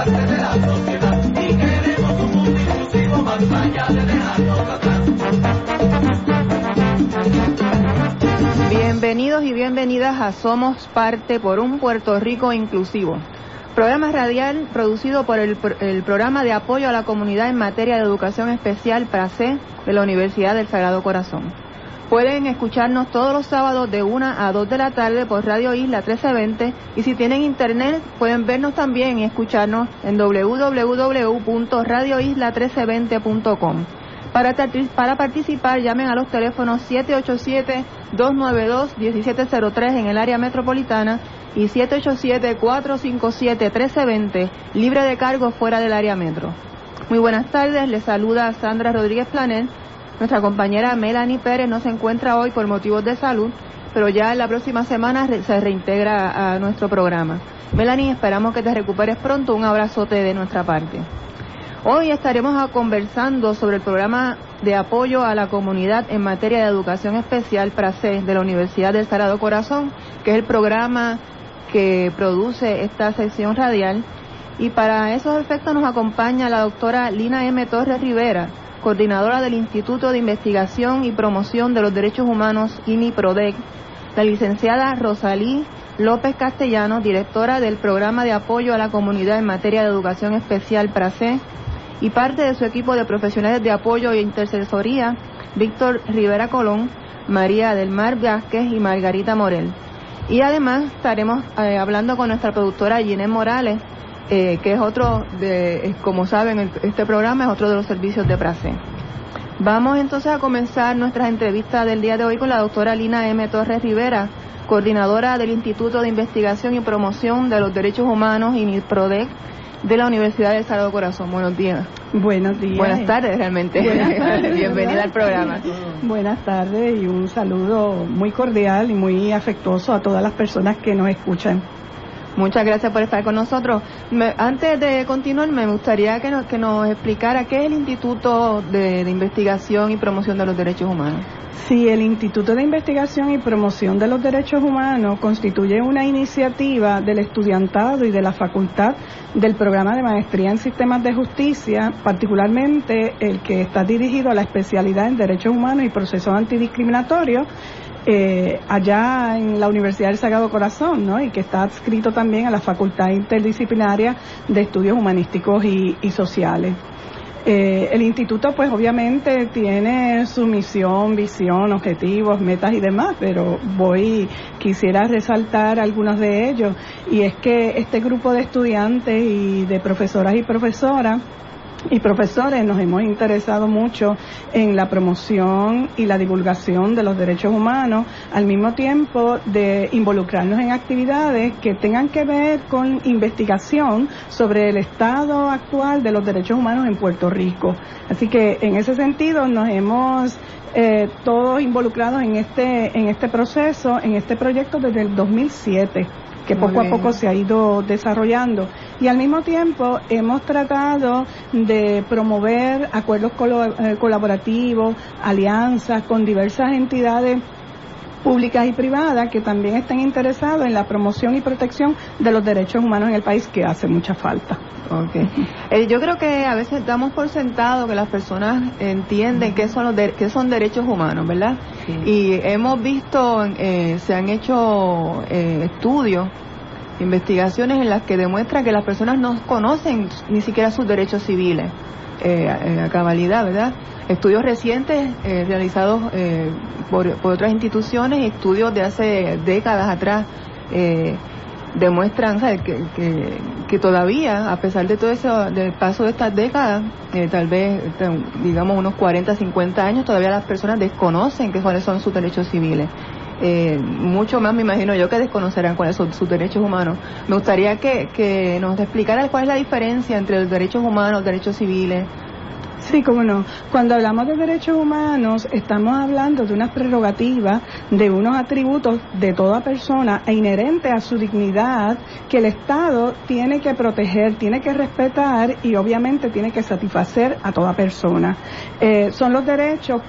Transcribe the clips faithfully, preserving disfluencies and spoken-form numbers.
parte de la sociedad y queremos un mundo inclusivo más allá de dejarnos atrás. Bienvenidos y bienvenidas a Somos Parte por un Puerto Rico Inclusivo, programa radial producido por el, el Programa de Apoyo a la Comunidad en Materia de Educación Especial PRACE de la Universidad del Sagrado Corazón. Pueden escucharnos todos los sábados de una a dos de la tarde por Radio Isla trece veinte y si tienen internet pueden vernos también y escucharnos en doble u doble u doble u punto radio isla trece veinte punto com. Para, para participar llamen a los teléfonos siete ocho siete, dos nueve dos, uno siete cero tres en el área metropolitana y siete ocho siete, cuatro cinco siete, uno tres dos cero libre de cargo fuera del área metro. Muy buenas tardes, les saluda Sandra Rodríguez Planel. Nuestra compañera Melanie Pérez no se encuentra hoy por motivos de salud, pero ya en la próxima semana re- se reintegra a nuestro programa. Melanie, esperamos que te recuperes pronto. Un abrazote de nuestra parte. Hoy estaremos conversando sobre el programa de apoyo a la comunidad en materia de educación especial PRACE de la Universidad del Sagrado Corazón, que es el programa que produce esta sección radial. Y para esos efectos nos acompaña la doctora Lina M. Torres Rivera, coordinadora del Instituto de Investigación y Promoción de los Derechos Humanos, I N I PRODEC, la licenciada Rosalí López Castellano, directora del Programa de Apoyo a la Comunidad en Materia de Educación Especial PRACE, y parte de su equipo de profesionales de apoyo e intercesoría, Víctor Rivera Colón, María del Mar Vázquez y Margarita Morel. Y además estaremos eh, hablando con nuestra productora Ginés Morales, Eh, que es otro, de, eh, como saben, el, este programa es otro de los servicios de PRACE. Vamos entonces a comenzar nuestras entrevistas del día de hoy con la doctora Lina M. Torres Rivera, coordinadora del Instituto de Investigación y Promoción de los Derechos Humanos, I N I PRODEC, de la Universidad del Sagrado Corazón. Buenos días. Buenos días. Buenas tardes, realmente. Buenas tardes, bienvenida al programa. Buenas tardes y un saludo muy cordial y muy afectuoso a todas las personas que nos escuchan. Muchas gracias por estar con nosotros. Me, antes de continuar, me gustaría que nos, que nos explicara qué es el Instituto de, de Investigación y Promoción de los Derechos Humanos. Sí, el Instituto de Investigación y Promoción de los Derechos Humanos constituye una iniciativa del estudiantado y de la facultad del programa de maestría en sistemas de justicia, particularmente el que está dirigido a la especialidad en Derechos Humanos y Procesos Antidiscriminatorios, Eh, allá en la Universidad del Sagrado Corazón, ¿no? Y que está adscrito también a la Facultad Interdisciplinaria de Estudios Humanísticos y, y Sociales. Eh, el instituto pues obviamente tiene su misión, visión, objetivos, metas y demás, pero voy, quisiera resaltar algunos de ellos, y es que este grupo de estudiantes y de profesoras y profesoras y profesores nos hemos interesado mucho en la promoción y la divulgación de los derechos humanos, al mismo tiempo de involucrarnos en actividades que tengan que ver con investigación sobre el estado actual de los derechos humanos en Puerto Rico. Así que en ese sentido nos hemos eh, todos involucrados en este en este proceso, en este proyecto desde el dos mil siete. Que poco a poco se ha ido desarrollando, y al mismo tiempo hemos tratado de promover acuerdos colo- eh, colaborativos, alianzas con diversas entidades públicas y privadas que también estén interesados en la promoción y protección de los derechos humanos en el país, que hace mucha falta. Okay. Eh, yo creo que a veces damos por sentado que las personas entienden qué son los de, qué son derechos humanos, ¿verdad? Sí. Y hemos visto, eh, se han hecho eh, estudios, investigaciones en las que demuestran que las personas no conocen ni siquiera sus derechos civiles eh, a, a cabalidad, ¿verdad? Estudios recientes eh, realizados eh, por, por otras instituciones, estudios de hace décadas atrás, eh, demuestran, ¿sabes? Que, que, que todavía, a pesar de todo eso, del paso de estas décadas, eh, tal vez, digamos, unos cuarenta, cincuenta años, todavía las personas desconocen que cuáles son sus derechos civiles. Eh, mucho más me imagino yo que desconocerán cuáles son sus derechos humanos. Me gustaría que, que nos explicara cuál es la diferencia entre los derechos humanos, los derechos civiles. Sí, cómo no. Cuando hablamos de derechos humanos, estamos hablando de unas prerrogativas, de unos atributos de toda persona e inherente a su dignidad que el Estado tiene que proteger, tiene que respetar y obviamente tiene que satisfacer a toda persona. Eh, son los derechos que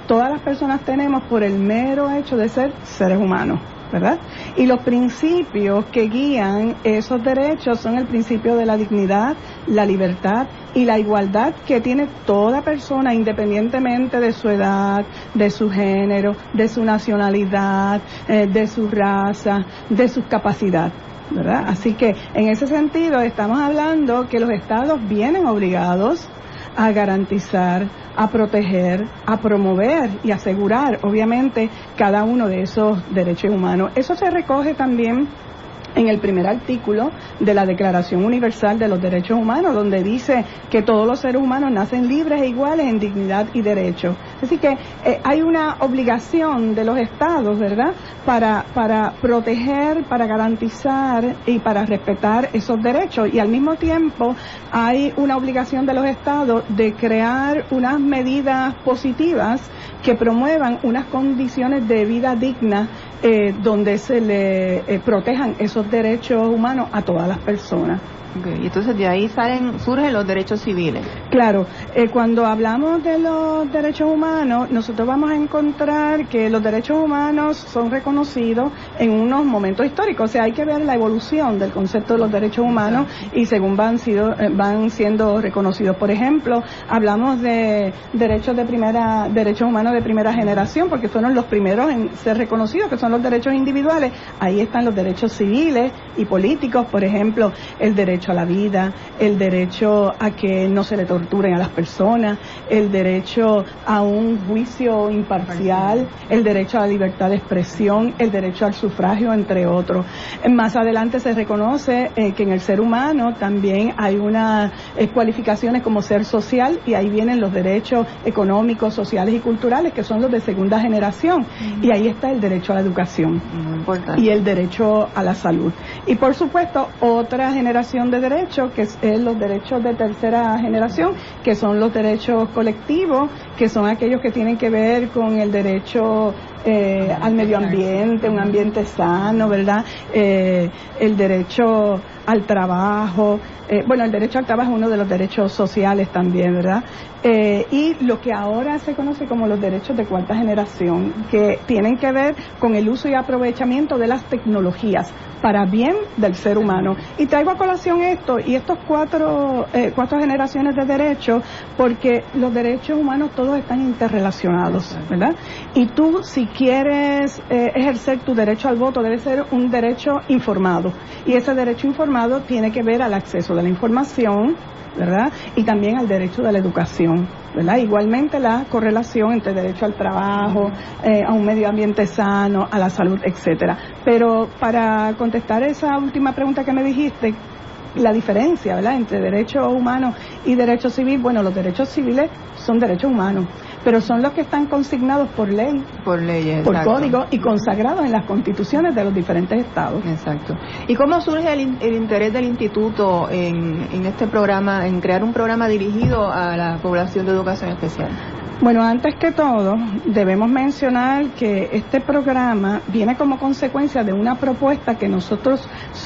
todas las personas tenemos por el mero hecho de ser seres humanos, ¿verdad? Y los principios que guían esos derechos son el principio de la dignidad, la libertad y la igualdad que tiene toda persona independientemente de su edad, de su género, de su nacionalidad, eh, de su raza, de sus capacidades, ¿verdad? Así que en ese sentido estamos hablando que los estados vienen obligados a garantizar, a proteger, a promover y asegurar, obviamente, cada uno de esos derechos humanos. Eso se recoge también en el primer artículo de la Declaración Universal de los Derechos Humanos, donde dice que todos los seres humanos nacen libres e iguales en dignidad y derechos. Así que eh, hay una obligación de los estados, ¿verdad?, para, para proteger, para garantizar y para respetar esos derechos. Y al mismo tiempo hay una obligación de los estados de crear unas medidas positivas que promuevan unas condiciones de vida digna eh, donde se le eh, protejan esos derechos humanos a todas las personas. Okay. Y entonces de ahí salen, surgen los derechos civiles. Claro, eh, cuando hablamos de los derechos humanos, nosotros vamos a encontrar que los derechos humanos son reconocidos en unos momentos históricos. O sea, hay que ver la evolución del concepto de los derechos humanos y según van, sido, eh, van siendo reconocidos. Por ejemplo, hablamos de derechos de primera, derechos humanos de primera generación, porque fueron los primeros en ser reconocidos, que son los derechos individuales. Ahí están los derechos civiles y políticos, por ejemplo, el derecho a la vida, el derecho a que no se le torturen a las personas, el derecho a un juicio imparcial, el derecho a la libertad de expresión, el derecho al sufragio, entre otros. Más adelante se reconoce eh, que en el ser humano también hay unas eh, cualificaciones como ser social, y ahí vienen los derechos económicos, sociales y culturales, que son los de segunda generación. Mm. Y ahí está el derecho a la educación. Mm, y el derecho a la salud. Y por supuesto, otra generación de derechos, que es los derechos de tercera generación, que son los derechos colectivos, que son aquellos que tienen que ver con el derecho eh, al medio ambiente, un ambiente sano, ¿verdad? Eh, el derecho al trabajo, eh, bueno, el derecho al trabajo es uno de los derechos sociales también, ¿verdad? Eh, y lo que ahora se conoce como los derechos de cuarta generación, que tienen que ver con el uso y aprovechamiento de las tecnologías para bien del ser humano. Y traigo a colación esto y estos cuatro, eh, cuatro generaciones de derechos, porque los derechos humanos todos están interrelacionados, ¿verdad? Y tú, si quieres eh, ejercer tu derecho al voto, debe ser un derecho informado. Y ese derecho informado tiene que ver al acceso de la información, ¿verdad? Y también al derecho de la educación, ¿verdad? Igualmente la correlación entre derecho al trabajo, eh, a un medio ambiente sano, a la salud, etcétera. Pero para contestar esa última pregunta que me dijiste, la diferencia, ¿verdad?, entre derecho humano y derecho civil, bueno, los derechos civiles son derechos humanos, pero son los que están consignados por ley, por leyes, por exacto, código y consagrados en las constituciones de los diferentes estados. Exacto. ¿Y cómo surge el, el interés del instituto en, en este programa, en crear un programa dirigido a la población de educación especial? Bueno, antes que todo, debemos mencionar que este programa viene como consecuencia de una propuesta que nosotros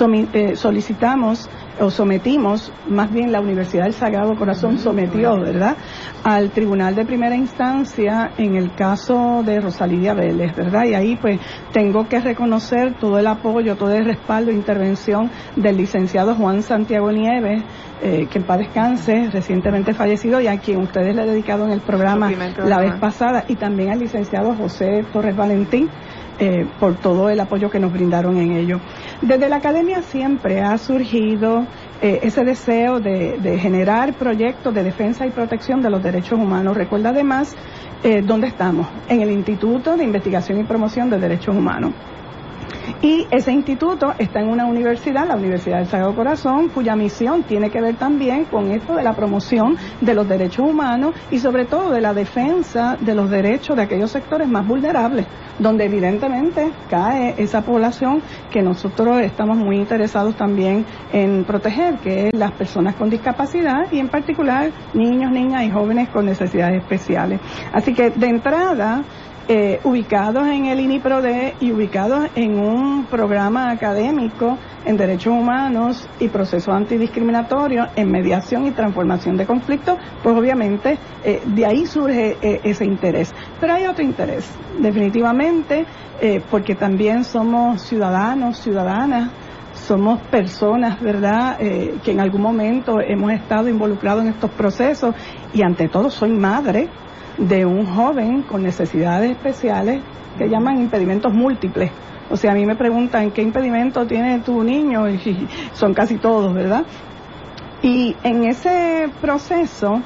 solicitamos o sometimos, más bien la Universidad del Sagrado Corazón sometió, ¿verdad?, al Tribunal de Primera Instancia en el caso de Rosalía Vélez, ¿verdad? Y ahí pues tengo que reconocer todo el apoyo, todo el respaldo e intervención del licenciado Juan Santiago Nieves, eh, que en paz descanse, recientemente fallecido, y a quien ustedes le han dedicado en el programa la vez pasada, y también al licenciado José Torres Valentín, Eh, por todo el apoyo que nos brindaron en ello. Desde la academia siempre ha surgido eh, ese deseo de, de generar proyectos de defensa y protección de los derechos humanos. Recuerda además eh, dónde estamos, en el Instituto de Investigación y Promoción de Derechos Humanos. Y ese instituto está en una universidad, la Universidad del Sagrado Corazón, cuya misión tiene que ver también con esto de la promoción de los derechos humanos y sobre todo de la defensa de los derechos de aquellos sectores más vulnerables, donde evidentemente cae esa población que nosotros estamos muy interesados también en proteger, que es las personas con discapacidad y en particular niños, niñas y jóvenes con necesidades especiales. Así que de entrada, eh, ubicados en el INIPRODE y ubicados en un programa académico en Derechos Humanos y Procesos Antidiscriminatorios, en Mediación y Transformación de Conflictos, pues obviamente eh, de ahí surge eh, ese interés. Pero hay otro interés, definitivamente, eh, porque también somos ciudadanos, ciudadanas, somos personas, ¿verdad?, eh, que en algún momento hemos estado involucrados en estos procesos, y ante todo soy madre de un joven con necesidades especiales que llaman impedimentos múltiples. O sea, a mí me preguntan qué impedimento tiene tu niño, y son casi todos, ¿verdad? Y en ese proceso,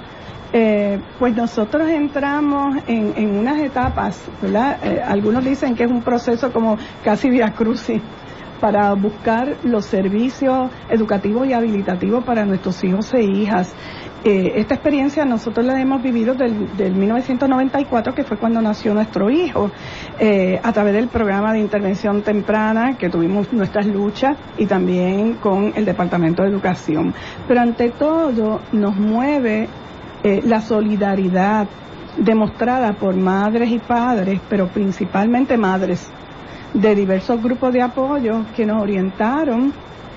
eh, pues nosotros entramos en, en unas etapas, ¿verdad? Eh, algunos dicen que es un proceso como casi vía crucis, para buscar los servicios educativos y habilitativos para nuestros hijos e hijas. Eh, esta experiencia nosotros la hemos vivido del, del mil novecientos noventa y cuatro, que fue cuando nació nuestro hijo, eh, a través del programa de intervención temprana, que tuvimos nuestras luchas, y también con el Departamento de Educación. Pero ante todo nos mueve eh, la solidaridad demostrada por madres y padres, pero principalmente madres, de diversos grupos de apoyo que nos orientaron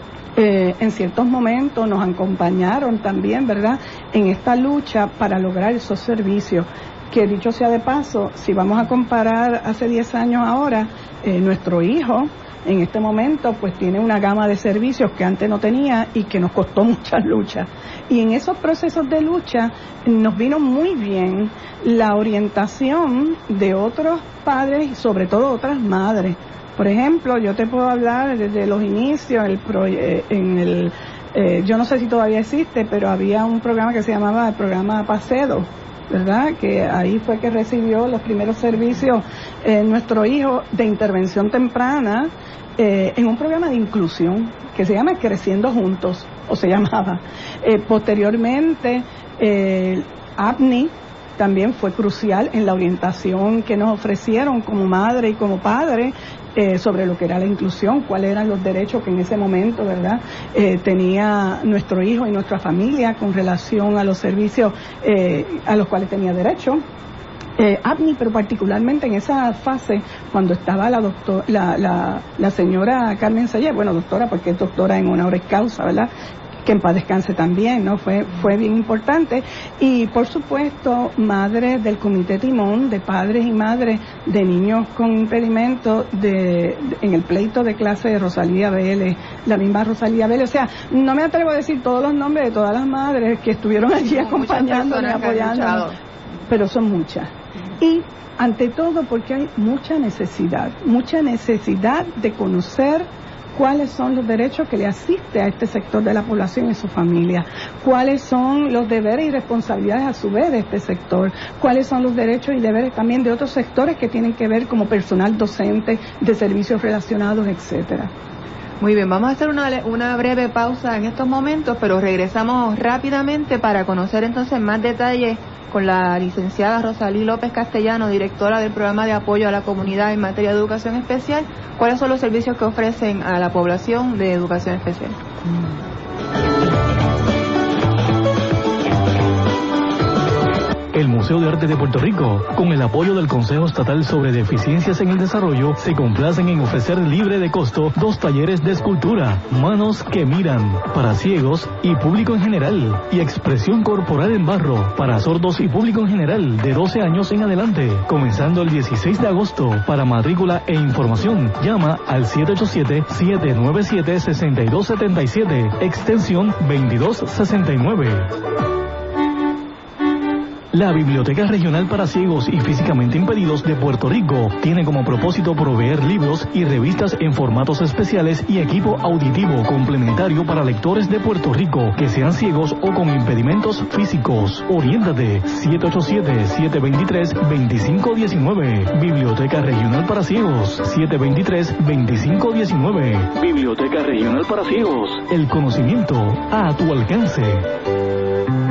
eh, en ciertos momentos, nos acompañaron también, ¿verdad?, en esta lucha para lograr esos servicios. Que dicho sea de paso, si vamos a comparar hace diez años ahora, eh, nuestro hijo en este momento pues tiene una gama de servicios que antes no tenía y que nos costó muchas luchas. Y en esos procesos de lucha nos vino muy bien la orientación de otros padres y sobre todo otras madres. Por ejemplo, yo te puedo hablar desde los inicios, el pro, eh, en el, eh, yo no sé si todavía existe, pero había un programa que se llamaba el programa Pacedo, ¿verdad?, que ahí fue que recibió los primeros servicios eh, nuestro hijo de intervención temprana, eh, en un programa de inclusión que se llama Creciendo Juntos, o se llamaba. Eh, posteriormente, eh, A P N I también fue crucial en la orientación que nos ofrecieron como madre y como padre eh, sobre lo que era la inclusión, cuáles eran los derechos que en ese momento, ¿verdad?, eh, tenía nuestro hijo y nuestra familia con relación a los servicios eh, a los cuales tenía derecho. Eh, A P N I, pero particularmente en esa fase, cuando estaba la doctor, la, la, la señora Carmen Sayer, bueno, doctora porque es doctora en honoris causa, ¿verdad?, que en paz descanse también, ¿no? Fue, fue bien importante. Y por supuesto, madres del Comité Timón, de padres y madres de niños con impedimentos, de, de, en el pleito de clase de Rosalía Vélez, la misma Rosalía Vélez. O sea, no me atrevo a decir todos los nombres de todas las madres que estuvieron allí acompañándonos y apoyándonos, pero son muchas. Y ante todo porque hay mucha necesidad, mucha necesidad de conocer cuáles son los derechos que le asiste a este sector de la población y su familia, cuáles son los deberes y responsabilidades a su vez de este sector, cuáles son los derechos y deberes también de otros sectores que tienen que ver como personal docente, de servicios relacionados, etcétera. Muy bien, vamos a hacer una, una breve pausa en estos momentos, pero regresamos rápidamente para conocer entonces más detalles con la licenciada Rosalí López Castellano, directora del Programa de Apoyo a la Comunidad en materia de educación especial. ¿Cuáles son los servicios que ofrecen a la población de educación especial? El Museo de Arte de Puerto Rico, con el apoyo del Consejo Estatal sobre Deficiencias en el Desarrollo, se complacen en ofrecer libre de costo dos talleres de escultura, Manos que Miran, para ciegos y público en general, y Expresión Corporal en Barro, para sordos y público en general, de doce años en adelante, comenzando el dieciséis de agosto. Para matrícula e información, llama al siete ocho siete, siete nueve siete, seis dos siete siete, extensión veintidós sesenta y nueve. La Biblioteca Regional para Ciegos y Físicamente Impedidos de Puerto Rico tiene como propósito proveer libros y revistas en formatos especiales y equipo auditivo complementario para lectores de Puerto Rico que sean ciegos o con impedimentos físicos. Oriéntate siete ocho siete, siete dos tres, dos cinco uno nueve. Biblioteca Regional para Ciegos siete dos tres, dos cinco uno nueve. Biblioteca Regional para Ciegos. El conocimiento a tu alcance.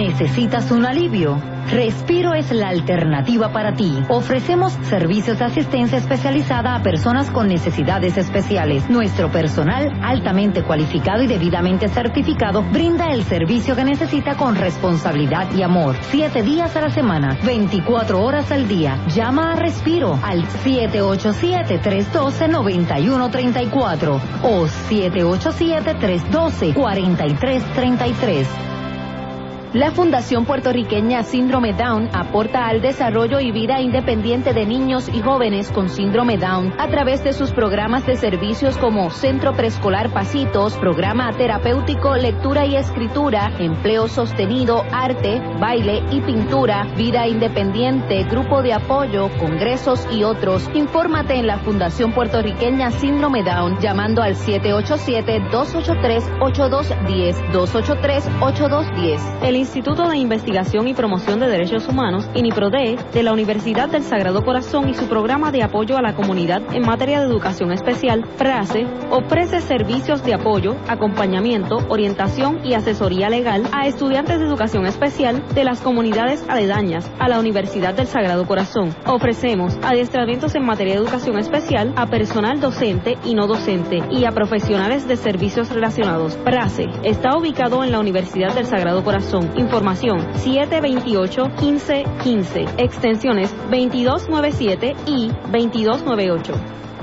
¿Necesitas un alivio? Respiro es la alternativa para ti. Ofrecemos servicios de asistencia especializada a personas con necesidades especiales. Nuestro personal, altamente cualificado y debidamente certificado, brinda el servicio que necesita con responsabilidad y amor. Siete días a la semana, veinticuatro horas al día. Llama a Respiro al siete ocho siete, tres uno dos, nueve uno tres cuatro o siete ocho siete, tres uno dos, cuatro tres tres tres. La Fundación Puertorriqueña Síndrome Down aporta al desarrollo y vida independiente de niños y jóvenes con síndrome Down a través de sus programas de servicios como Centro Preescolar Pasitos, Programa Terapéutico Lectura y Escritura, Empleo Sostenido, Arte, Baile y Pintura, Vida Independiente, Grupo de Apoyo, Congresos y otros. Infórmate en la Fundación Puertorriqueña Síndrome Down llamando al siete ocho siete, dos ocho tres, ocho dos uno cero, dos ocho tres, ocho dos uno cero. El Instituto de Investigación y Promoción de Derechos Humanos, INIPRODE, de la Universidad del Sagrado Corazón y su programa de apoyo a la comunidad en materia de educación especial, PRACE, ofrece servicios de apoyo, acompañamiento, orientación y asesoría legal a estudiantes de educación especial de las comunidades aledañas a la Universidad del Sagrado Corazón. Ofrecemos adiestramientos en materia de educación especial a personal docente y no docente y a profesionales de servicios relacionados. PRACE está ubicado en la Universidad del Sagrado Corazón. Información siete veintiocho, quince quince, extensiones veintidós noventa y siete y veintidós noventa y ocho.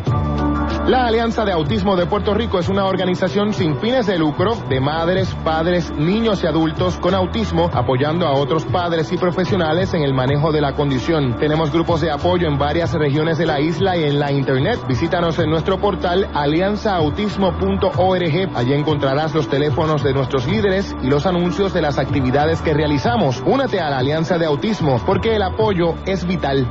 La Alianza de Autismo de Puerto Rico es una organización sin fines de lucro de madres, padres, niños y adultos con autismo, apoyando a otros padres y profesionales en el manejo de la condición. Tenemos grupos de apoyo en varias regiones de la isla y en la internet. Visítanos en nuestro portal alianza autismo punto org. Allí encontrarás los teléfonos de nuestros líderes y los anuncios de las actividades que realizamos. Únete a la Alianza de Autismo porque el apoyo es vital.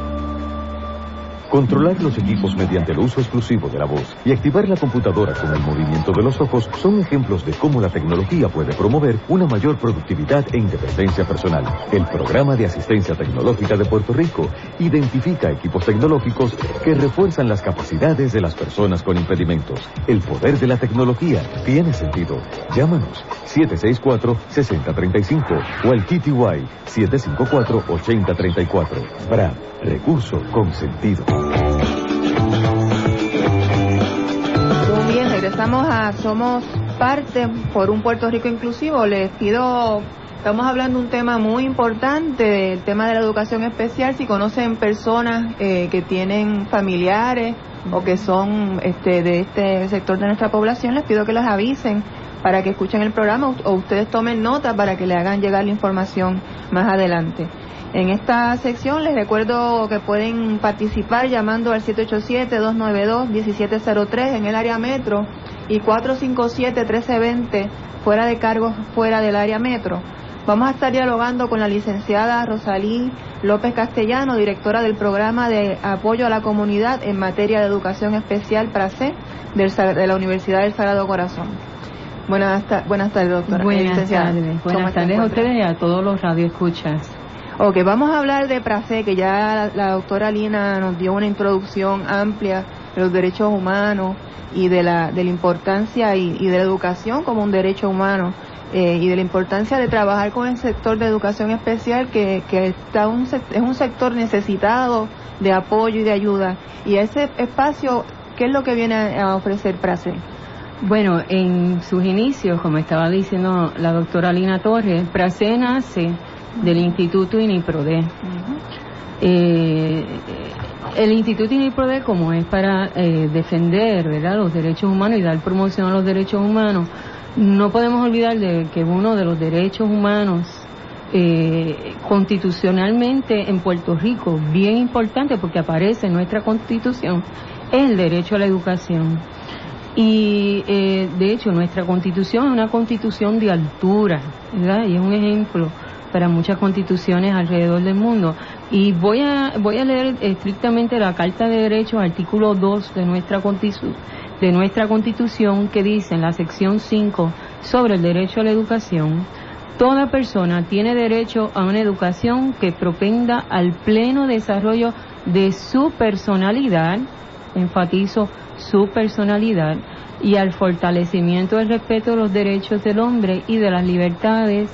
Controlar los equipos mediante el uso exclusivo de la voz y activar la computadora con el movimiento de los ojos son ejemplos de cómo la tecnología puede promover una mayor productividad e independencia personal. El Programa de Asistencia Tecnológica de Puerto Rico identifica equipos tecnológicos que refuerzan las capacidades de las personas con impedimentos. El poder de la tecnología tiene sentido. Llámanos siete seis cuatro, seis cero tres cinco o al T T Y siete cinco cuatro, ocho cero tres cuatro. B R A, recurso con sentido. Muy bien, regresamos a Somos Parte por un Puerto Rico Inclusivo. Les pido, estamos hablando de un tema muy importante, el tema de la educación especial. Si conocen personas eh, que tienen familiares o que son este, de este sector de nuestra población, les pido que las avisen para que escuchen el programa o ustedes tomen nota para que le hagan llegar la información más adelante. En esta sección les recuerdo que pueden participar llamando al siete ocho siete, dos nueve dos, uno siete cero tres en el área metro y cuatro cinco siete, uno tres dos cero fuera de cargos fuera del área metro. Vamos a estar dialogando con la licenciada Rosalí López Castellano, directora del Programa de Apoyo a la Comunidad en materia de educación especial PRACE del, de la Universidad del Sagrado Corazón. Buenas, ta- buenas tardes, doctora. Buenas tardes. Buenas tardes a ustedes y a todos los radioescuchas. Ok, vamos a hablar de PRACE, que ya la, la doctora Lina nos dio una introducción amplia de los derechos humanos y de la, de la importancia y, y de la educación como un derecho humano eh, y de la importancia de trabajar con el sector de educación especial que, que está un, es un sector necesitado de apoyo y de ayuda. Y ese espacio, ¿qué es lo que viene a ofrecer PRACE? Bueno, en sus inicios, como estaba diciendo la doctora Lina Torres, PRACE nace del Instituto INIPRODE. Uh-huh. Eh, el Instituto INIPRODE, como es para eh, defender, ¿verdad?, los derechos humanos y dar promoción a los derechos humanos, no podemos olvidar de que uno de los derechos humanos eh, constitucionalmente en Puerto Rico, bien importante porque aparece en nuestra Constitución, es el derecho a la educación. Y eh, de hecho nuestra Constitución es una Constitución de altura, ¿verdad?, y es un ejemplo para muchas constituciones alrededor del mundo. Y voy a voy a leer estrictamente la Carta de Derechos, artículo dos de nuestra Constitución, de nuestra Constitución, que dice en la sección cinco sobre el derecho a la educación: toda persona tiene derecho a una educación que propenda al pleno desarrollo de su personalidad, enfatizo su personalidad, y al fortalecimiento del respeto de los derechos del hombre y de las libertades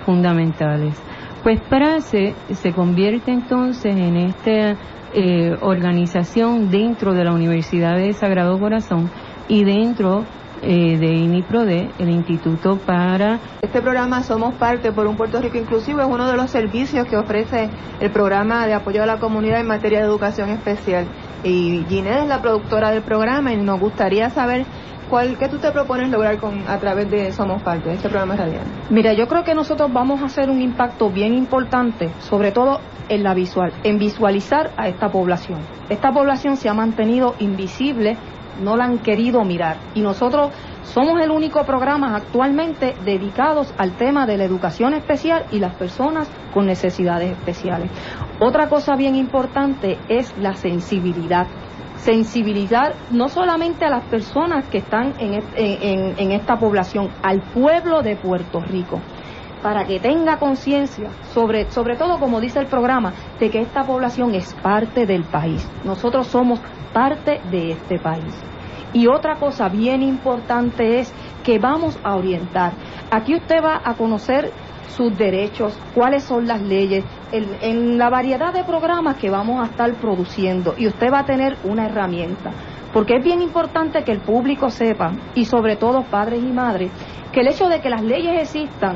fundamentales. Pues PRACE se convierte entonces en esta eh, organización dentro de la Universidad de Sagrado Corazón y dentro eh, de INIPRODE, el Instituto para... Este programa Somos Parte por un Puerto Rico Inclusivo es uno de los servicios que ofrece el programa de apoyo a la comunidad en materia de educación especial. Y Ginette es la productora del programa y nos gustaría saber cuál, qué tú te propones lograr con a través de Somos Parte, de este programa radial. Mira, yo creo que nosotros vamos a hacer un impacto bien importante, sobre todo en la visual, en visualizar a esta población. Esta población se ha mantenido invisible, no la han querido mirar, y nosotros somos el único programa actualmente dedicados al tema de la educación especial y las personas con necesidades especiales. Otra cosa bien importante es la sensibilidad. Sensibilizar no solamente a las personas que están en, en, en esta población, al pueblo de Puerto Rico, para que tenga conciencia, sobre, sobre todo como dice el programa, de que esta población es parte del país. Nosotros somos parte de este país. Y otra cosa bien importante es que vamos a orientar. Aquí usted va a conocer sus derechos, cuáles son las leyes, en, en la variedad de programas que vamos a estar produciendo, y usted va a tener una herramienta. Porque es bien importante que el público sepa, y sobre todo padres y madres, que el hecho de que las leyes existan,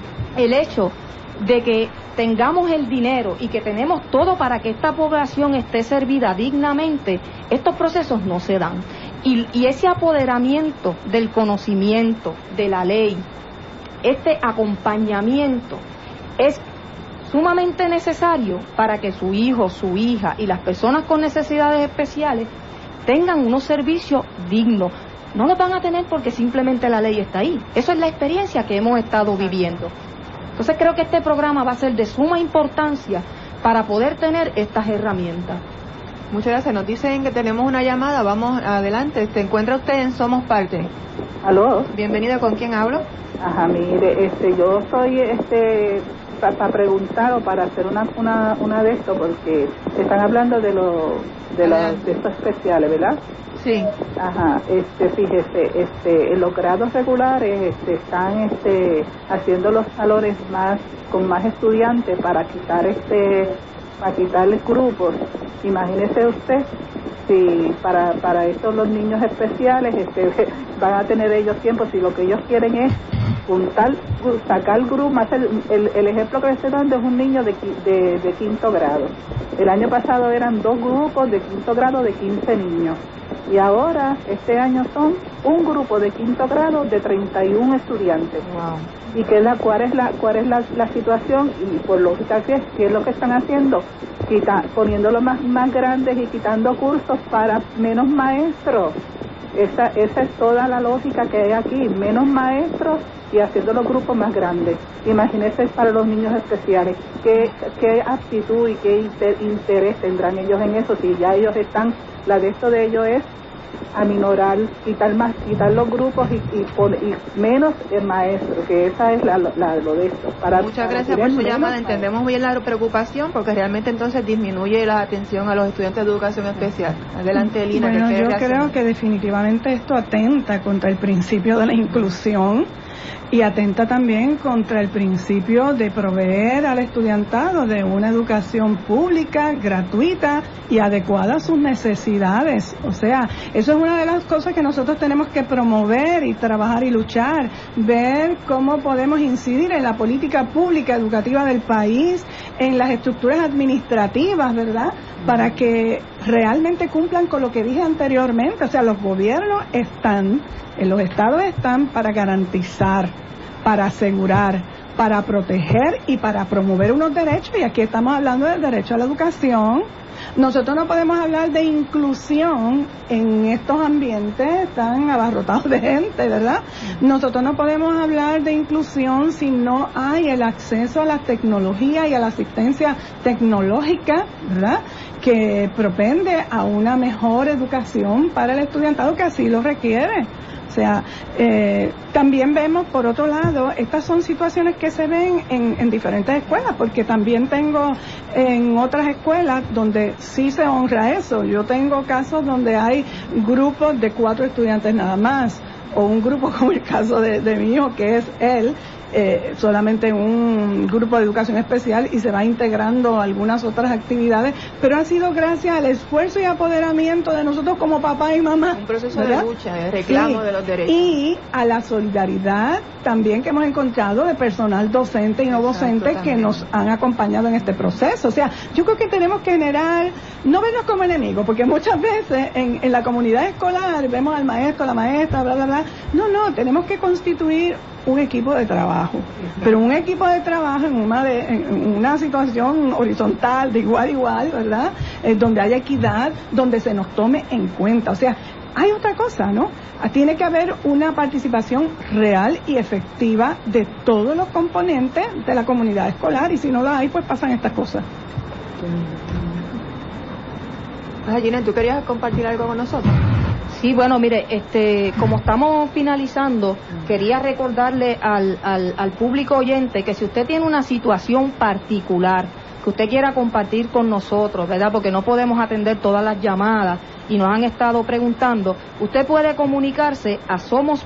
el hecho de que tengamos el dinero y que tenemos todo para que esta población esté servida dignamente, estos procesos no se dan. Y, y ese apoderamiento del conocimiento de la ley, este acompañamiento, es sumamente necesario para que su hijo, su hija y las personas con necesidades especiales tengan unos servicios dignos. No los van a tener porque simplemente la ley está ahí. Eso es la experiencia que hemos estado viviendo. Entonces creo que este programa va a ser de suma importancia para poder tener estas herramientas. Muchas gracias. Nos dicen que tenemos una llamada. Vamos adelante. ¿Se encuentra usted en Somos Parte? ¿Aló? Bienvenido. ¿Con quién hablo? Ajá, mire, este, yo soy, este, para pa preguntar o para hacer una, una, una de esto, porque están hablando de lo, de los de estos especiales, ¿verdad? Sí. Ajá, este, fíjese, este, en los grados regulares, este, están, este, haciendo los salones más, con más estudiantes para quitar, este, para quitarles grupos. Imagínese usted si para para estos los niños especiales, este, van a tener ellos tiempo, si lo que ellos quieren es juntar, sacar grupos, más el, el, el ejemplo que le estoy dando es un niño de, de, de quinto grado. El año pasado eran dos grupos de quinto grado de quince niños. Y ahora, este año son un grupo de quinto grado de treinta y uno estudiantes. Wow. ¿Y qué es la, cuál es la cuál es la, la situación? Y por lógica, ¿qué, qué es lo que están haciendo? Quita, poniéndolo más, más grandes y quitando cursos para menos maestros. Esa, esa es toda la lógica que hay aquí, menos maestros y haciendo los grupos más grandes. Imagínense para los niños especiales, qué, qué aptitud y qué inter, interés tendrán ellos en eso, si ya ellos están, la de esto de ellos es aminorar, quitar más, quitar los grupos y, y, pon, y menos el maestro, que esa es la, la lo de esto. Para, Muchas para gracias por su llamada, maestro. Entendemos bien la preocupación porque realmente entonces disminuye la atención a los estudiantes de educación especial. Adelante, Lina. Bueno, que yo reacción. creo que definitivamente esto atenta contra el principio de la inclusión y atenta también contra el principio de proveer al estudiantado de una educación pública, gratuita y adecuada a sus necesidades. O sea, eso es una de las cosas que nosotros tenemos que promover y trabajar y luchar, ver cómo podemos incidir en la política pública educativa del país, en las estructuras administrativas, ¿verdad?, para que realmente cumplan con lo que dije anteriormente. O sea, los gobiernos están, los estados están para garantizar, para asegurar, para proteger y para promover unos derechos, y aquí estamos hablando del derecho a la educación. Nosotros no podemos hablar de inclusión en estos ambientes tan abarrotados de gente, ¿verdad? Nosotros no podemos hablar de inclusión si no hay el acceso a la tecnología y a la asistencia tecnológica, ¿verdad?, que propende a una mejor educación para el estudiantado que así lo requiere. O sea, eh, también vemos, por otro lado, estas son situaciones que se ven en, en diferentes escuelas, porque también tengo en otras escuelas donde sí se honra eso. Yo tengo casos donde hay grupos de cuatro estudiantes nada más, o un grupo como el caso de, de mi hijo, que es él, eh, solamente un grupo de educación especial y se va integrando algunas otras actividades, pero ha sido gracias al esfuerzo y apoderamiento de nosotros como papá y mamá. Un proceso ¿verdad? de lucha, de reclamo Sí. de los derechos. Y a la solidaridad también que hemos encontrado de personal docente y no docente que nos han acompañado en este proceso. O sea, yo creo que tenemos que generar, no vernos como enemigos, porque muchas veces en, en la comunidad escolar vemos al maestro, la maestra, bla, bla, bla. No, no, tenemos que constituir un equipo de trabajo, pero un equipo de trabajo en una de, en una situación horizontal, de igual a igual, ¿verdad? Eh, donde haya equidad, donde se nos tome en cuenta. O sea, hay otra cosa, ¿no? Tiene que haber una participación real y efectiva de todos los componentes de la comunidad escolar, y si no la hay, pues pasan estas cosas. Gina, ¿tú querías compartir algo con nosotros? Sí, bueno, mire, este, como estamos finalizando, quería recordarle al, al, al público oyente que si usted tiene una situación particular que usted quiera compartir con nosotros, ¿verdad? Porque no podemos atender todas las llamadas y nos han estado preguntando, usted puede comunicarse a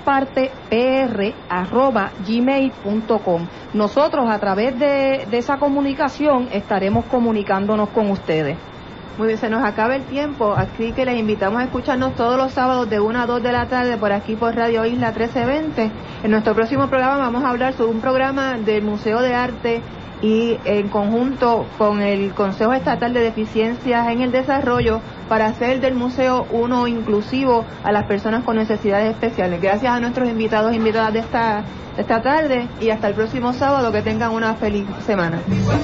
somospartepr arroba gmail punto com. Nosotros a través de, de esa comunicación estaremos comunicándonos con ustedes. Muy bien, se nos acaba el tiempo, así que les invitamos a escucharnos todos los sábados de una a dos de la tarde por aquí por Radio Isla trece veinte. En nuestro próximo programa vamos a hablar sobre un programa del Museo de Arte y en conjunto con el Consejo Estatal de Deficiencias en el Desarrollo para hacer del museo uno inclusivo a las personas con necesidades especiales. Gracias a nuestros invitados e invitadas de esta, de esta tarde y hasta el próximo sábado, que tengan una feliz semana.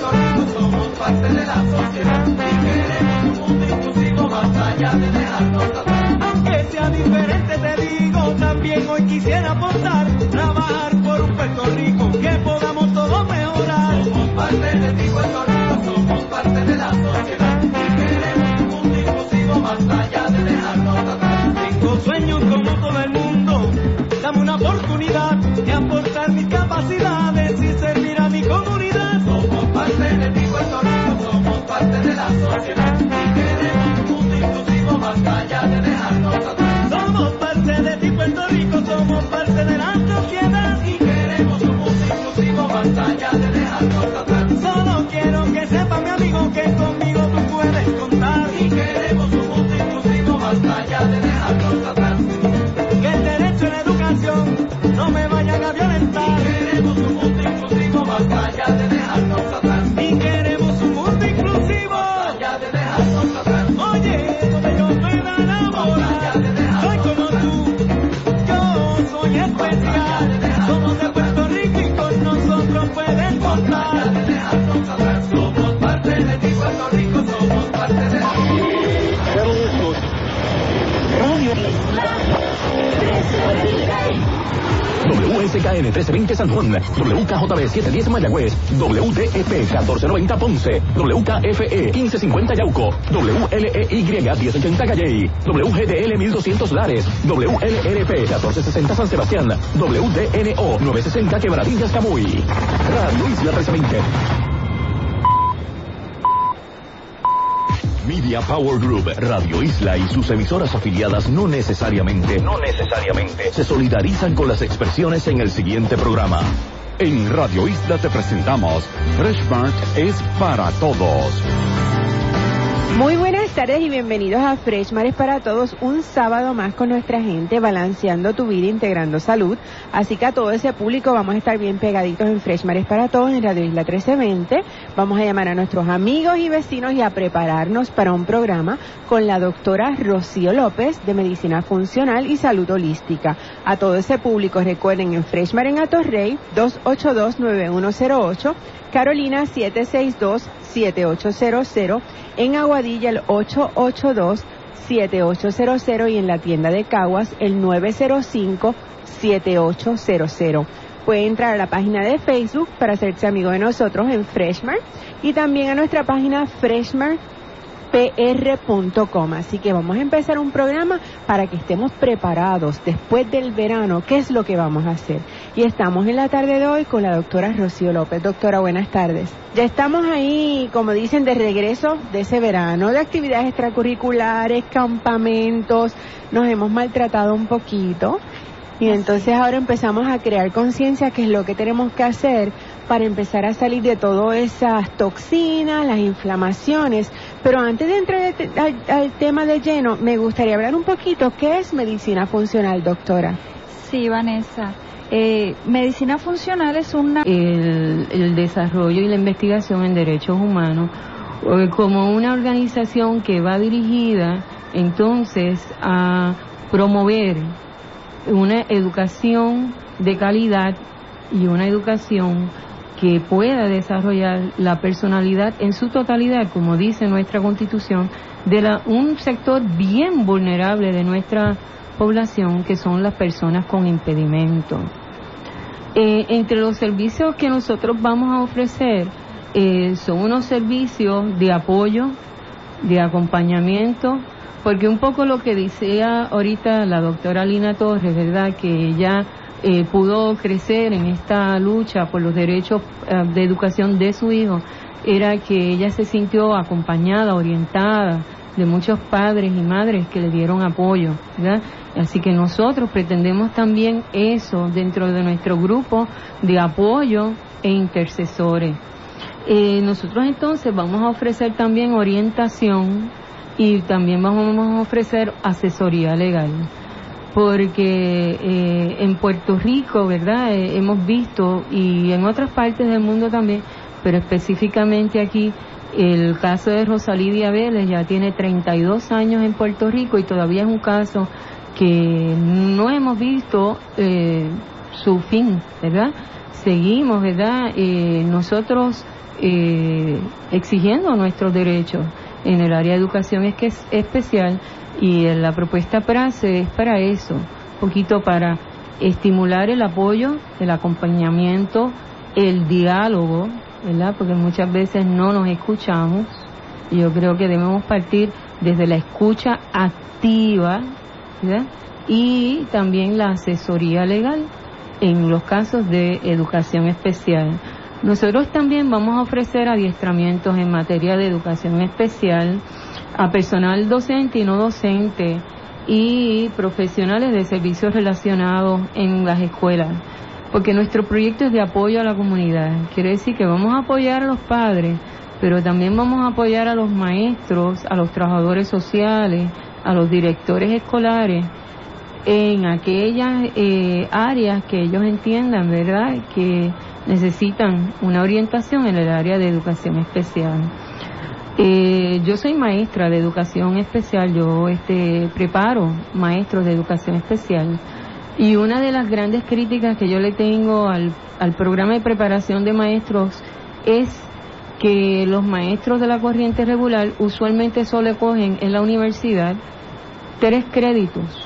Somos parte de la sociedad y queremos un mundo inclusivo más allá de dejarnos atrás. Aunque sea diferente te digo, también hoy quisiera aportar, trabajar por un Puerto Rico que podamos todos mejorar. Somos parte de ti, Puerto Rico, somos parte de la sociedad y queremos un mundo inclusivo más allá de dejarnos atrás. Tengo sueños como todo el mundo, dame una oportunidad de aportar mis capacidades y servir a mi comunidad. Somos parte de ti, Puerto Rico, somos parte de la sociedad y queremos un mundo inclusivo más allá de dejarnos atrás. Somos parte de ti, Puerto Rico, somos parte de la sociedad y queremos un mundo inclusivo más allá de dejarnos atrás. Solo quiero que sepa, mi amigo, que conmigo tú puedes contar y queremos un mundo inclusivo más allá de dejarnos atrás. Que el derecho a la educación no me vayan a violentar. Y queremos un mundo inclusivo más allá de dejarnos atrás. Y queremos un mundo inclusivo más allá de dejarnos atrás. Oye, donde yo pueda enamorar, soy como tú, yo soy especial. Somos de Puerto Rico y con nosotros pueden contar. Más allá de dejarnos atrás. Somos parte de ti, Puerto Rico, somos parte de la Radio W S K N trece veinte San Juan, W K J B setecientos diez Mayagüez, W D E P catorce noventa Ponce, W K F E quince cincuenta Yauco, W L E Y diez ochenta Calley, W G D L mil doscientos Lares, W L R P catorce sesenta San Sebastián, W D N O novecientos sesenta Quebradillas Camuy. Radio Isla trece veinte. Media Power Group, Radio Isla y sus emisoras afiliadas no necesariamente, no necesariamente se solidarizan con las expresiones en el siguiente programa. En Radio Isla te presentamos Fresh Mart es para todos. Muy buenas tardes y bienvenidos a Fresh Mart es para todos, un sábado más con nuestra gente, balanceando tu vida, integrando salud. Así que a todo ese público vamos a estar bien pegaditos en Fresh Mart es para todos en Radio Isla trece veinte. Vamos a llamar a nuestros amigos y vecinos y a prepararnos para un programa con la doctora Rocío López de Medicina Funcional y Salud Holística. A todo ese público recuerden en Fresh Mart en Atorrey dos ocho dos nueve uno cero ocho, Carolina siete seis dos siete ocho cero cero, en Aguadilla el ocho ocho dos siete ocho cero cero y en la tienda de Caguas el nueve cero cinco siete ocho cero cero. Puede entrar a la página de Facebook para hacerse amigo de nosotros en Freshmart y también a nuestra página freshmart p r punto com. Así que vamos a empezar un programa para que estemos preparados después del verano. ¿Qué es lo que vamos a hacer? Y estamos en la tarde de hoy con la doctora Rocío López. Doctora, buenas tardes. Ya estamos ahí, como dicen, de regreso de ese verano, de actividades extracurriculares, campamentos. Nos hemos maltratado un poquito. Y entonces ahora empezamos a crear conciencia, que es lo que tenemos que hacer para empezar a salir de todas esas toxinas, las inflamaciones. Pero antes de entrar al, al tema de lleno, me gustaría hablar un poquito, ¿qué es medicina funcional, doctora? Sí, Vanessa. Eh, medicina funcional es una... El, el desarrollo y la investigación en derechos humanos eh, como una organización que va dirigida entonces a promover una educación de calidad y una educación que pueda desarrollar la personalidad en su totalidad, como dice nuestra Constitución, de la, un sector bien vulnerable de nuestra población, que son las personas con impedimento. Eh, entre los servicios que nosotros vamos a ofrecer eh, son unos servicios de apoyo, de acompañamiento, porque un poco lo que decía ahorita la doctora Lina Torres, ¿verdad?, que ella eh, pudo crecer en esta lucha por los derechos eh, de educación de su hijo, era que ella se sintió acompañada, orientada de muchos padres y madres que le dieron apoyo, ¿verdad? Así que nosotros pretendemos también eso dentro de nuestro grupo de apoyo e intercesores. Eh, nosotros entonces vamos a ofrecer también orientación y también vamos a ofrecer asesoría legal, porque eh, en Puerto Rico, ¿verdad?, eh, hemos visto, y en otras partes del mundo también, pero específicamente aquí, el caso de Rosalidia Vélez ya tiene treinta y dos años en Puerto Rico y todavía es un caso que no hemos visto eh, su fin, ¿verdad? Seguimos, ¿verdad?, eh, nosotros eh, exigiendo nuestros derechos en el área de educación es que es especial, y en la propuesta PRACE es para eso, un poquito para estimular el apoyo, el acompañamiento, el diálogo, ¿verdad?, porque muchas veces no nos escuchamos, y yo creo que debemos partir desde la escucha activa, ¿verdad?, y también la asesoría legal en los casos de educación especial. Nosotros también vamos a ofrecer adiestramientos en materia de educación especial a personal docente y no docente y profesionales de servicios relacionados en las escuelas, porque nuestro proyecto es de apoyo a la comunidad. Quiere decir que vamos a apoyar a los padres, pero también vamos a apoyar a los maestros, a los trabajadores sociales, a los directores escolares, en aquellas eh, áreas que ellos entiendan, ¿verdad?, que necesitan una orientación en el área de educación especial. Eh, yo soy maestra de educación especial, yo este, preparo maestros de educación especial, y una de las grandes críticas que yo le tengo al, al programa de preparación de maestros es que los maestros de la corriente regular usualmente solo cogen en la universidad tres créditos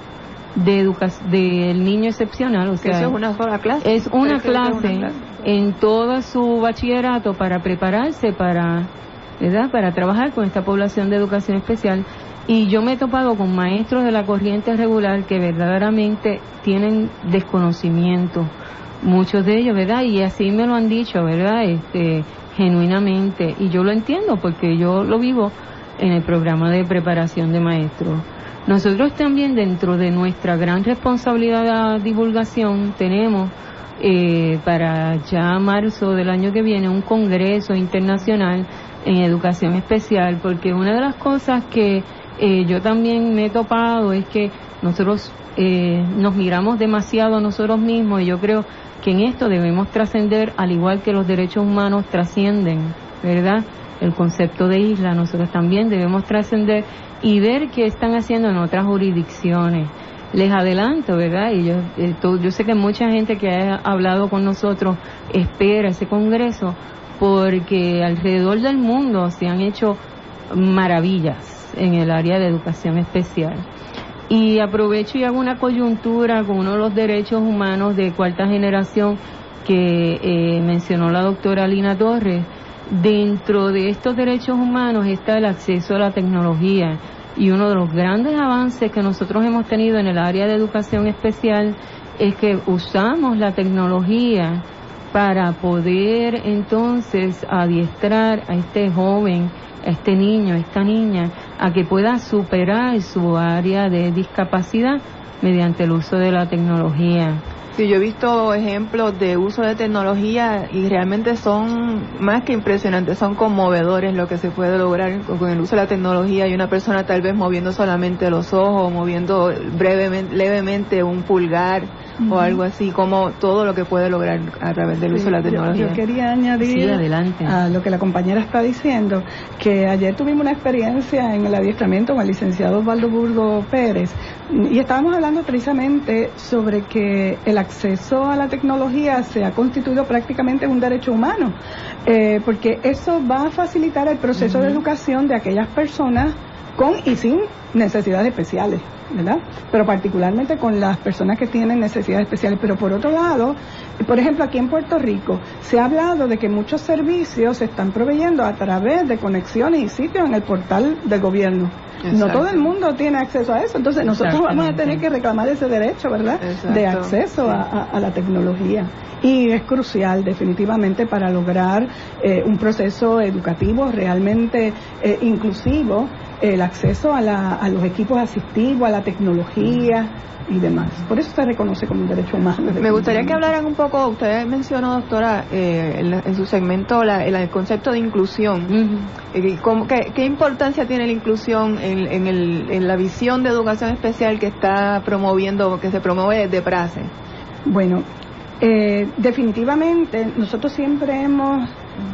de educación del niño excepcional, o sea, eso es una sola clase. Es una clase, una clase en todo su bachillerato para prepararse para, ¿verdad?, para trabajar con esta población de educación especial. Y yo me he topado con maestros de la corriente regular que verdaderamente tienen desconocimiento, muchos de ellos, ¿verdad?, y así me lo han dicho, ¿verdad?, este, genuinamente, y yo lo entiendo porque yo lo vivo en el programa de preparación de maestros. Nosotros también, dentro de nuestra gran responsabilidad de divulgación, tenemos eh, para ya marzo del año que viene un congreso internacional en educación especial, porque una de las cosas que eh, yo también me he topado es que nosotros eh, nos miramos demasiado a nosotros mismos, y yo creo que en esto debemos trascender, al igual que los derechos humanos trascienden, ¿verdad?, el concepto de isla. Nosotros también debemos trascender y ver qué están haciendo en otras jurisdicciones. Les adelanto, ¿verdad?, y yo, eh, todo, yo sé que mucha gente que ha hablado con nosotros espera ese congreso, porque alrededor del mundo se han hecho maravillas en el área de educación especial. Y aprovecho y hago una coyuntura con uno de los derechos humanos de cuarta generación que eh, mencionó la doctora Lina Torres. Dentro de estos derechos humanos está el acceso a la tecnología, y uno de los grandes avances que nosotros hemos tenido en el área de educación especial es que usamos la tecnología para poder entonces adiestrar a este joven, a este niño, a esta niña, a que pueda superar su área de discapacidad mediante el uso de la tecnología. Sí, yo he visto ejemplos de uso de tecnología y realmente son más que impresionantes, son conmovedores lo que se puede lograr con el uso de la tecnología y una persona tal vez moviendo solamente los ojos, moviendo brevemente, levemente un pulgar uh-huh. o algo así, como todo lo que puede lograr a través del sí, uso de la tecnología. Yo, yo quería añadir sí, adelante. a lo que la compañera está diciendo, que ayer tuvimos una experiencia en el adiestramiento con el licenciado Osvaldo Burgo Pérez y estábamos hablando precisamente sobre que el acceso a la tecnología se ha constituido prácticamente un derecho humano, eh, porque eso va a facilitar el proceso uh-huh. de educación de aquellas personas con y sin necesidades especiales, ¿verdad? Pero particularmente con las personas que tienen necesidades especiales. Pero por otro lado, por ejemplo, aquí en Puerto Rico se ha hablado de que muchos servicios se están proveyendo a través de conexiones y sitios en el portal del gobierno. Exacto. No todo el mundo tiene acceso a eso, entonces nosotros vamos a tener que reclamar ese derecho, ¿verdad? Exacto. De acceso a, a, a la tecnología. Y es crucial definitivamente para lograr eh, un proceso educativo realmente eh, inclusivo, el acceso a, la, a los equipos asistivos, a la tecnología y demás. Por eso se reconoce como un derecho humano. Me gustaría que hablaran un poco, usted mencionó, doctora, eh, en, en su segmento la, el, el concepto de inclusión. Uh-huh. Eh, ¿cómo, qué, ¿Qué importancia tiene la inclusión en, en, el, en la visión de educación especial que está promoviendo, que se promueve desde Prase? Bueno, eh, definitivamente nosotros siempre hemos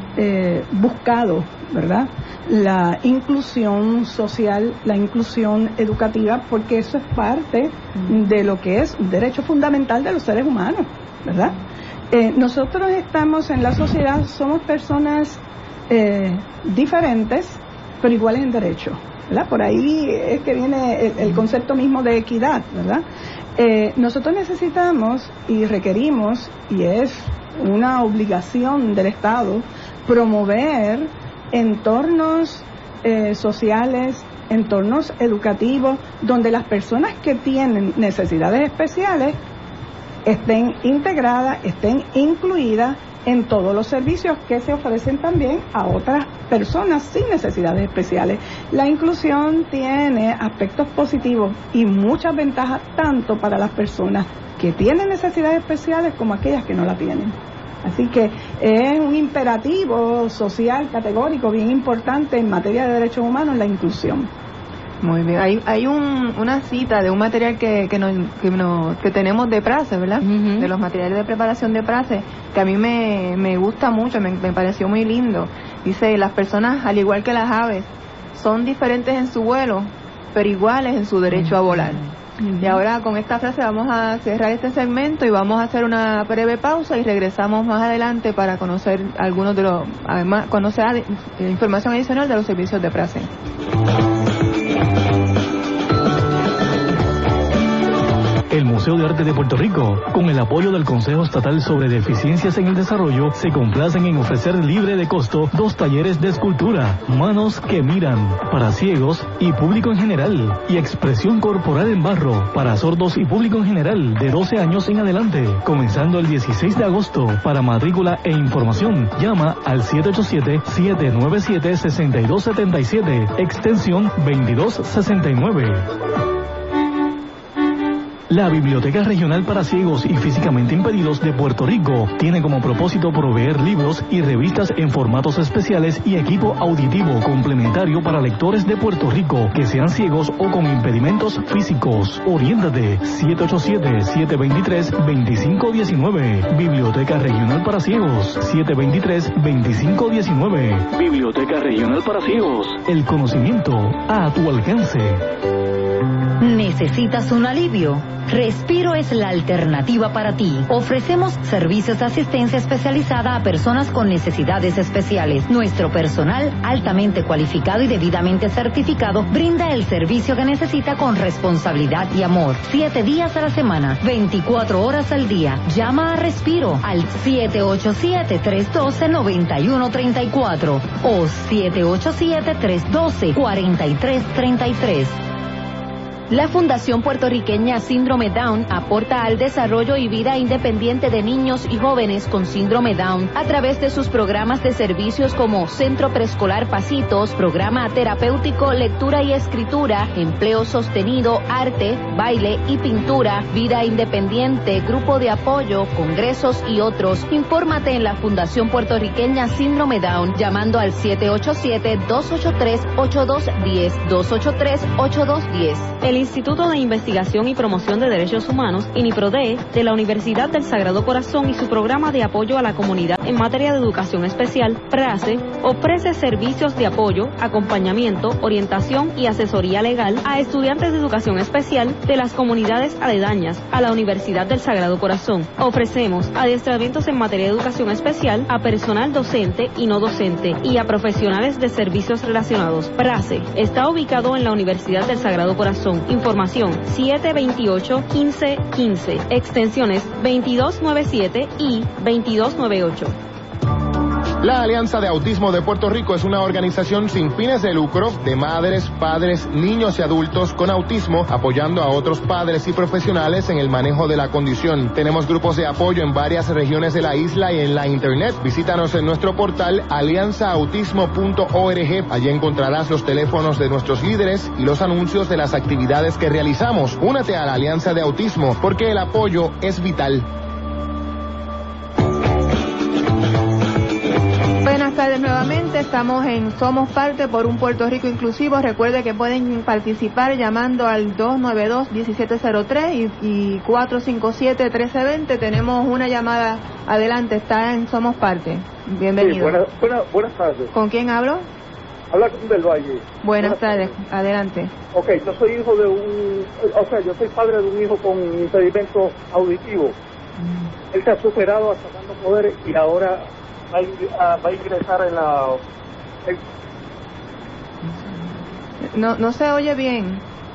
eh, buscado, ¿verdad?, la inclusión social, la inclusión educativa, porque eso es parte de lo que es un derecho fundamental de los seres humanos, ¿verdad? Eh, nosotros estamos en la sociedad, somos personas eh, diferentes, pero iguales en derecho, ¿verdad? Por ahí es que viene el, el concepto mismo de equidad, ¿verdad? Eh, nosotros necesitamos y requerimos, y es una obligación del Estado, promover entornos eh, sociales, entornos educativos, donde las personas que tienen necesidades especiales estén integradas, estén incluidas en todos los servicios que se ofrecen también a otras personas sin necesidades especiales. La inclusión tiene aspectos positivos y muchas ventajas tanto para las personas que tienen necesidades especiales como aquellas que no la tienen. Así que es un imperativo social categórico bien importante en materia de derechos humanos la inclusión. Muy bien. Hay, hay un, una cita de un material que que, nos, que, nos, que tenemos de Prase, ¿verdad? Uh-huh. De los materiales de preparación de Prase, que a mí me, me gusta mucho, me, me pareció muy lindo. Dice, las personas, al igual que las aves, son diferentes en su vuelo, pero iguales en su derecho a volar. Uh-huh. Y ahora con esta frase vamos a cerrar este segmento y vamos a hacer una breve pausa y regresamos más adelante para conocer algunos de los, además, conocer información adicional de los servicios de Prase. El Museo de Arte de Puerto Rico, con el apoyo del Consejo Estatal sobre Deficiencias en el Desarrollo, se complacen en ofrecer libre de costo dos talleres de escultura, manos que miran, para ciegos y público en general, y expresión corporal en barro, para sordos y público en general, de doce años en adelante, comenzando el dieciséis de agosto. Para matrícula e información, llama al siete ocho siete, siete nueve siete, seis dos siete siete, extensión veintidós sesenta y nueve. La Biblioteca Regional para Ciegos y Físicamente Impedidos de Puerto Rico tiene como propósito proveer libros y revistas en formatos especiales y equipo auditivo complementario para lectores de Puerto Rico que sean ciegos o con impedimentos físicos. Oriéntate siete ocho siete, siete dos tres, dos cinco uno nueve. Biblioteca Regional para Ciegos siete dos tres, dos cinco uno nueve. Biblioteca Regional para Ciegos. El conocimiento a tu alcance. ¿Necesitas un alivio? Respiro es la alternativa para ti. Ofrecemos servicios de asistencia especializada a personas con necesidades especiales. Nuestro personal, altamente cualificado y debidamente certificado, brinda el servicio que necesita con responsabilidad y amor. Siete días a la semana, veinticuatro horas al día. Llama a Respiro al siete ocho siete, tres uno dos, nueve uno tres cuatro o siete ocho siete, tres uno dos, cuatro tres tres tres. La Fundación Puertorriqueña Síndrome Down aporta al desarrollo y vida independiente de niños y jóvenes con síndrome Down a través de sus programas de servicios como Centro Preescolar Pasitos, Programa Terapéutico Lectura y Escritura, Empleo Sostenido, Arte, Baile y Pintura, Vida Independiente, Grupo de Apoyo, Congresos y otros. Infórmate en la Fundación Puertorriqueña Síndrome Down llamando al siete ocho siete, dos ocho tres, ocho dos uno cero, dos ocho tres, ocho dos uno cero. El Instituto de Investigación y Promoción de Derechos Humanos, INIPRODE, de la Universidad del Sagrado Corazón y su programa de apoyo a la comunidad en materia de educación especial, PRACE, ofrece servicios de apoyo, acompañamiento, orientación y asesoría legal a estudiantes de educación especial de las comunidades aledañas a la Universidad del Sagrado Corazón. Ofrecemos adiestramientos en materia de educación especial a personal docente y no docente y a profesionales de servicios relacionados. PRACE está ubicado en la Universidad del Sagrado Corazón. Información siete veintiocho, quince quince, extensiones veintidós noventa y siete y veintidós noventa y ocho. La Alianza de Autismo de Puerto Rico es una organización sin fines de lucro de madres, padres, niños y adultos con autismo, apoyando a otros padres y profesionales en el manejo de la condición. Tenemos grupos de apoyo en varias regiones de la isla y en la internet. Visítanos en nuestro portal alianza autismo punto org. Allí encontrarás los teléfonos de nuestros líderes y los anuncios de las actividades que realizamos. Únete a la Alianza de Autismo porque el apoyo es vital. Buenas tardes nuevamente, estamos en Somos Parte por un Puerto Rico Inclusivo. Recuerde que pueden participar llamando al dos nueve dos, uno siete cero tres y, y cuatro cinco siete, uno tres dos cero. Tenemos una llamada adelante, está en Somos Parte. Bienvenido. Sí, buena, buena, buenas tardes. ¿Con quién hablo? Habla del Valle. Buenas, buenas tardes. tardes, adelante. Ok, yo soy hijo de un, o sea, yo soy padre de un hijo con impedimento auditivo. Mm. Él se ha superado hasta dando poder y ahora Va a, va a ingresar en la... En... No, no se oye bien.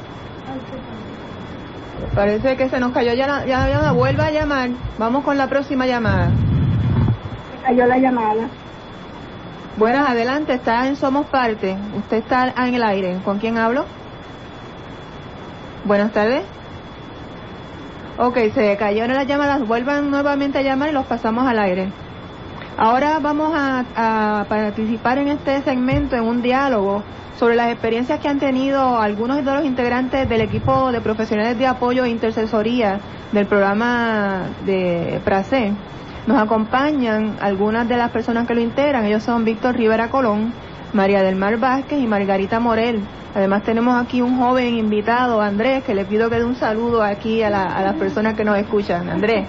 Parece que se nos cayó ya la, ya la vuelva a llamar. Vamos con la próxima llamada. Se cayó la llamada. Buenas, adelante, está en Somos Parte. Usted está en el aire. ¿Con quién hablo? Buenas tardes. Ok, se cayeron las llamadas. Vuelvan nuevamente a llamar y los pasamos al aire. Ahora vamos a, a participar en este segmento, en un diálogo sobre las experiencias que han tenido algunos de los integrantes del equipo de profesionales de apoyo e intercesoría del programa de PRACE. Nos acompañan algunas de las personas que lo integran. Ellos son Víctor Rivera Colón, María del Mar Vázquez y Margarita Morel. Además tenemos aquí un joven invitado, Andrés, que le pido que dé un saludo aquí a, la, a las personas que nos escuchan. Andrés.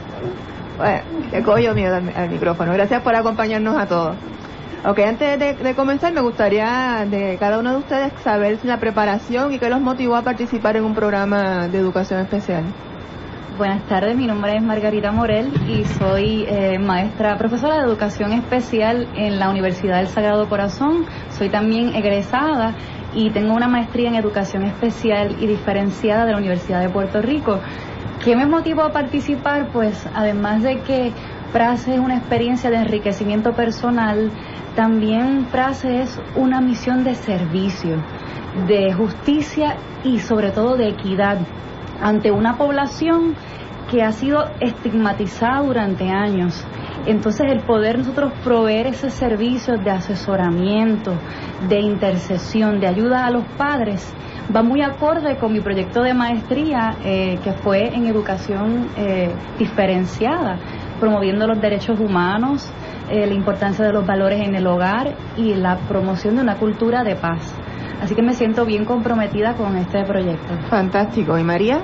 Bueno, te cojo yo miedo al, al micrófono. Gracias por acompañarnos a todos. Ok, antes de, de comenzar me gustaría de cada uno de ustedes saber la preparación y qué los motivó a participar en un programa de educación especial. Buenas tardes, mi nombre es Margarita Morel y soy eh, maestra, profesora de educación especial en la Universidad del Sagrado Corazón. Soy también egresada y tengo una maestría en educación especial y diferenciada de la Universidad de Puerto Rico. ¿Qué me motivó a participar? Pues además de que PRACE es una experiencia de enriquecimiento personal, también PRACE es una misión de servicio, de justicia y sobre todo de equidad ante una población que ha sido estigmatizada durante años. Entonces el poder nosotros proveer ese servicio de asesoramiento, de intercesión, de ayuda a los padres, va muy acorde con mi proyecto de maestría eh, que fue en educación eh, diferenciada, promoviendo los derechos humanos, eh, la importancia de los valores en el hogar y la promoción de una cultura de paz. Así que me siento bien comprometida con este proyecto. Fantástico. ¿Y María?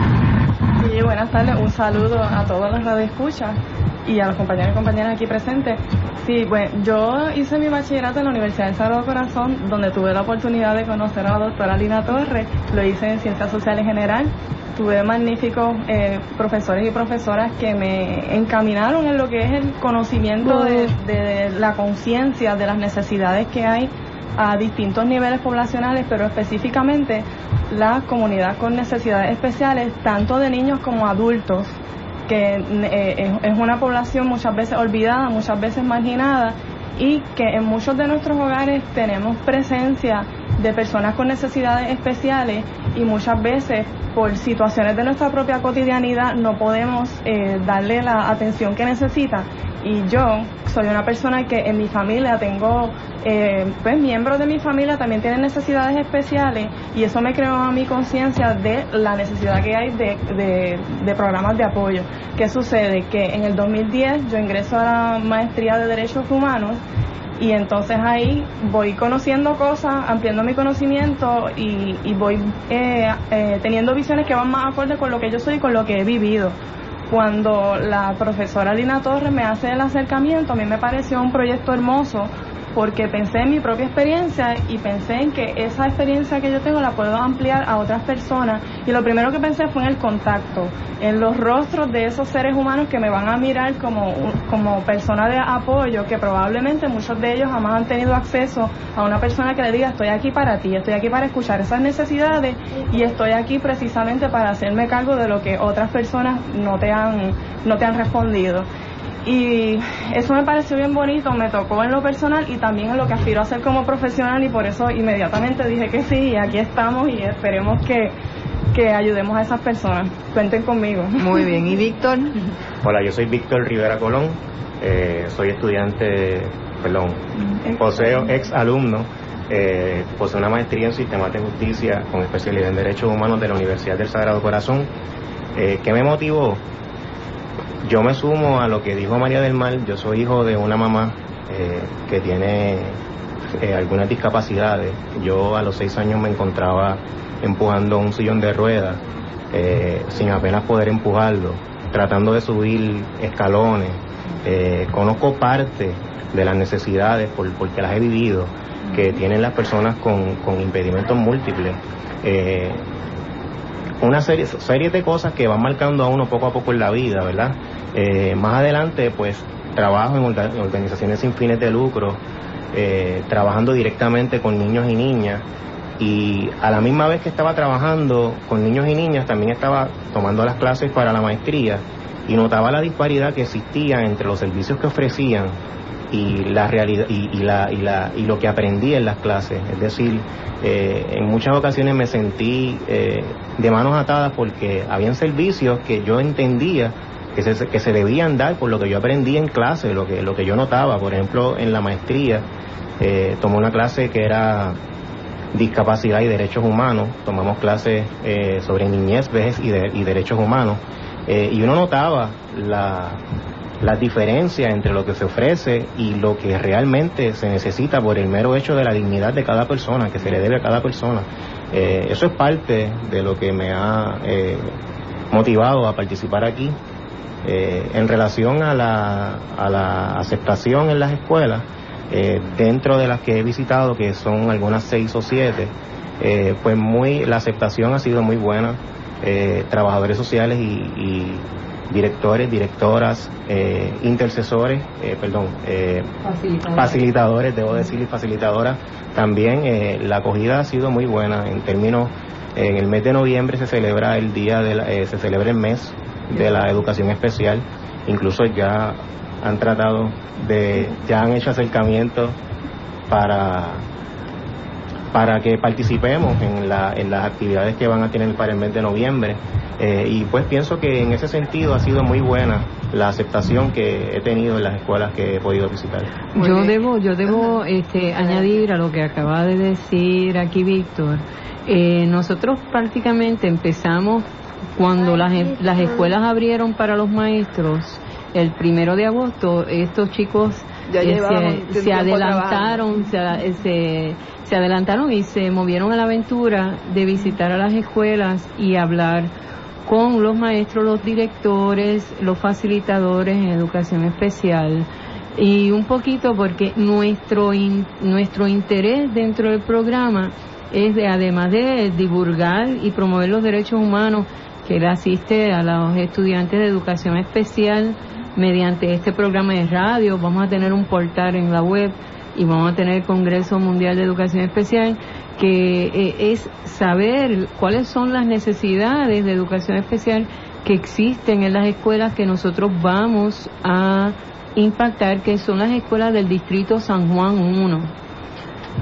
Sí, buenas tardes. Un saludo a todos los radioescuchas y a los compañeros y compañeras aquí presentes. Sí, bueno, yo hice mi bachillerato en la Universidad del Sagrado Corazón, donde tuve la oportunidad de conocer a la doctora Lina Torres. Lo hice en Ciencias Sociales General. Tuve magníficos eh, profesores y profesoras que me encaminaron en lo que es el conocimiento de, de la conciencia de las necesidades que hay a distintos niveles poblacionales, pero específicamente la comunidad con necesidades especiales, tanto de niños como adultos, que eh, es una población muchas veces olvidada, muchas veces marginada, y que en muchos de nuestros hogares tenemos presencia de personas con necesidades especiales y muchas veces por situaciones de nuestra propia cotidianidad no podemos eh, darle la atención que necesita. Y yo soy una persona que en mi familia tengo, eh, pues miembros de mi familia también tienen necesidades especiales y eso me creó a mi conciencia de la necesidad que hay de, de, de programas de apoyo. ¿Qué sucede? Que en el dos mil diez yo ingreso a la maestría de Derechos Humanos y entonces ahí voy conociendo cosas, ampliando mi conocimiento y, y voy eh, eh, teniendo visiones que van más acorde con lo que yo soy y con lo que he vivido. Cuando la profesora Lina Torres me hace el acercamiento, a mí me pareció un proyecto hermoso porque pensé en mi propia experiencia y pensé en que esa experiencia que yo tengo la puedo ampliar a otras personas y lo primero que pensé fue en el contacto, en los rostros de esos seres humanos que me van a mirar como, como persona de apoyo, que probablemente muchos de ellos jamás han tenido acceso a una persona que le diga estoy aquí para ti, estoy aquí para escuchar esas necesidades y estoy aquí precisamente para hacerme cargo de lo que otras personas no te han, no te han respondido. Y eso me pareció bien bonito, me tocó en lo personal y también en lo que aspiro a hacer como profesional y por eso inmediatamente dije que sí y aquí estamos y esperemos que, que ayudemos a esas personas. Cuenten conmigo. Muy bien. ¿Y Víctor? Hola, yo soy Víctor Rivera Colón, eh, soy estudiante, perdón, poseo, ex alumno, eh, poseo una maestría en Sistemas de Justicia con especialidad en Derechos Humanos de la Universidad del Sagrado Corazón. Eh, ¿Qué me motivó? Yo me sumo a lo que dijo María del Mar. Yo soy hijo de una mamá eh, que tiene eh, algunas discapacidades. Yo a los seis años me encontraba empujando un sillón de ruedas, eh, sin apenas poder empujarlo, tratando de subir escalones. Eh, conozco parte de las necesidades, por, porque las he vivido, que tienen las personas con, con impedimentos múltiples. Eh, una serie, serie de cosas que van marcando a uno poco a poco en la vida, ¿verdad? Eh, más adelante, pues, trabajo en organizaciones sin fines de lucro, eh, trabajando directamente con niños y niñas, y a la misma vez que estaba trabajando con niños y niñas, también estaba tomando las clases para la maestría, y notaba la disparidad que existía entre los servicios que ofrecían y la realidad y, y la y la y lo que aprendí en las clases. Es decir, eh, en muchas ocasiones me sentí eh, de manos atadas porque habían servicios que yo entendía que se, que se debían dar por lo que yo aprendí en clase, lo que lo que yo notaba. Por ejemplo, en la maestría eh, tomé una clase que era discapacidad y derechos humanos. Tomamos clases eh, sobre niñez, vejez y, de, y derechos humanos, eh, y uno notaba la las diferencias entre lo que se ofrece y lo que realmente se necesita por el mero hecho de la dignidad de cada persona, que se le debe a cada persona. Eh, eso es parte de lo que me ha eh, motivado a participar aquí. Eh, en relación a la, a la aceptación en las escuelas, eh, dentro de las que he visitado, que son algunas seis o siete, eh, pues muy la aceptación ha sido muy buena. Eh, trabajadores sociales y, y directores, directoras, eh, intercesores, eh, perdón, eh, facilitadores. facilitadores, debo decir, y facilitadoras. También eh, la acogida ha sido muy buena en términos, eh, en el mes de noviembre se celebra el día de la, eh, se celebra el mes de la educación especial. Incluso ya han tratado de, ya han hecho acercamientos para para que participemos en, la, en las actividades que van a tener para el mes de noviembre. Eh, y pues pienso que en ese sentido ha sido muy buena la aceptación que he tenido en las escuelas que he podido visitar. Yo debo, yo debo este, añadir a lo que acaba de decir aquí Víctor. Eh, nosotros prácticamente empezamos cuando las, las escuelas abrieron para los maestros el primero de agosto. Estos chicos ya eh, se, se adelantaron, se, se, se adelantaron y se movieron a la aventura de visitar a las escuelas y hablar con los maestros, los directores, los facilitadores en educación especial, y un poquito porque nuestro in, nuestro interés dentro del programa es de, además de divulgar y promover los derechos humanos, que él asiste a los estudiantes de educación especial mediante este programa de radio. Vamos a tener un portal en la web y vamos a tener el Congreso Mundial de Educación Especial, que eh, es saber cuáles son las necesidades de educación especial que existen en las escuelas que nosotros vamos a impactar, que son las escuelas del Distrito San Juan uno.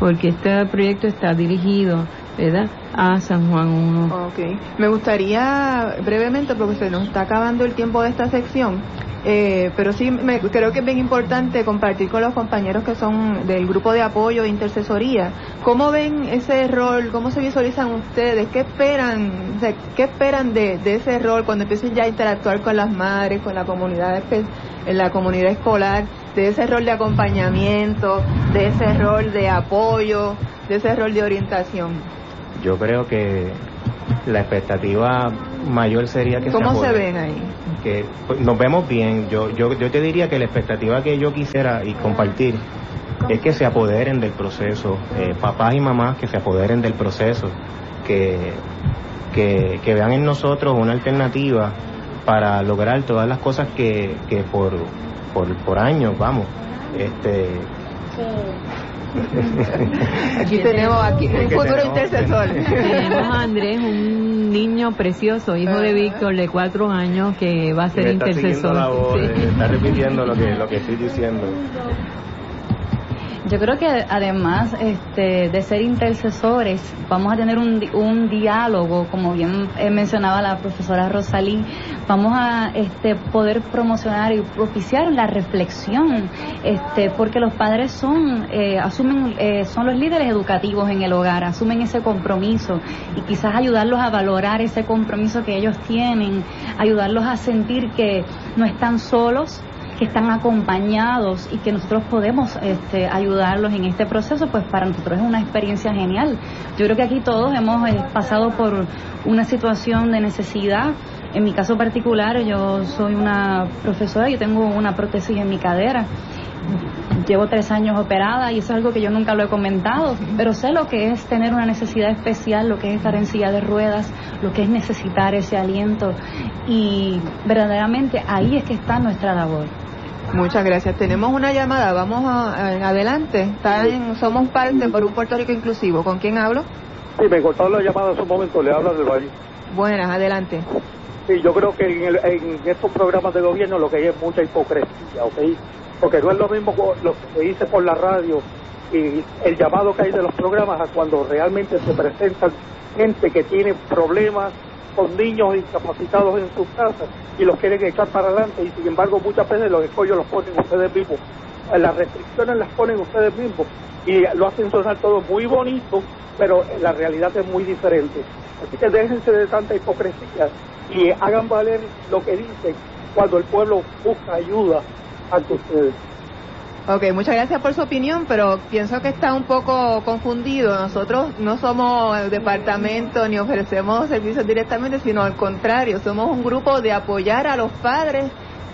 porque este proyecto está dirigido, ¿verdad?, a San Juan uno. Okay. Me gustaría brevemente, porque se nos está acabando el tiempo de esta sección, eh, pero sí me, creo que es bien importante compartir con los compañeros que son del grupo de apoyo e intercesoría. ¿Cómo ven ese rol? ¿Cómo se visualizan ustedes? ¿Qué esperan? O sea, ¿qué esperan de, de ese rol cuando empiecen ya a interactuar con las madres, con la comunidad, en la comunidad escolar, de ese rol de acompañamiento, de ese rol de apoyo, de ese rol de orientación? Yo creo que la expectativa mayor sería que ¿Cómo se, se ven ahí? Que pues, nos vemos bien. Yo, yo, yo te diría que la expectativa que yo quisiera y compartir es que se apoderen del proceso, eh, papás y mamás que se apoderen del proceso, que, que, que vean en nosotros una alternativa para lograr todas las cosas que, que por, por, por años, vamos, este... Aquí tenemos aquí un futuro intercesor. Tenemos a Andrés, un niño precioso, hijo de Víctor, de cuatro años, que va a ser está intercesor. La voz, sí. Está repitiendo lo que, lo que estoy diciendo. Yo creo que además este, de ser intercesores, vamos a tener un, un diálogo, como bien eh, mencionaba la profesora Rosalí, vamos a este, poder promocionar y propiciar la reflexión, este, porque los padres son, eh, asumen, eh, son los líderes educativos en el hogar, asumen ese compromiso y quizás ayudarlos a valorar ese compromiso que ellos tienen, ayudarlos a sentir que no están solos, que están acompañados y que nosotros podemos este, ayudarlos en este proceso, pues para nosotros es una experiencia genial. Yo creo que aquí todos hemos eh, pasado por una situación de necesidad. En mi caso particular, yo soy una profesora, yo tengo una prótesis en mi cadera. Llevo tres años operada y eso es algo que yo nunca lo he comentado, pero sé lo que es tener una necesidad especial, lo que es estar en silla de ruedas, lo que es necesitar ese aliento, y verdaderamente ahí es que está nuestra labor. Muchas gracias. Tenemos una llamada, vamos a, a, adelante. Está en, somos parte por un Puerto Rico inclusivo. ¿Con quién hablo? Sí, me cortaron la llamada hace un momento, le habla del Valle. Buenas, adelante. Sí, yo creo que en, el, en estos programas de gobierno lo que hay es mucha hipocresía, ¿ok? Porque no es lo mismo lo que se dice por la radio y el llamado que hay de los programas a cuando realmente se presentan gente que tiene problemas con niños incapacitados en sus casas y los quieren echar para adelante, y sin embargo muchas veces los escollos los ponen ustedes mismos, las restricciones las ponen ustedes mismos y lo hacen sonar todo muy bonito, pero la realidad es muy diferente. Así que déjense de tanta hipocresía y hagan valer lo que dicen cuando el pueblo busca ayuda ante ustedes. Ok, muchas gracias por su opinión, pero pienso que está un poco confundido. Nosotros no somos el departamento ni ofrecemos servicios directamente, sino al contrario, somos un grupo de apoyar a los padres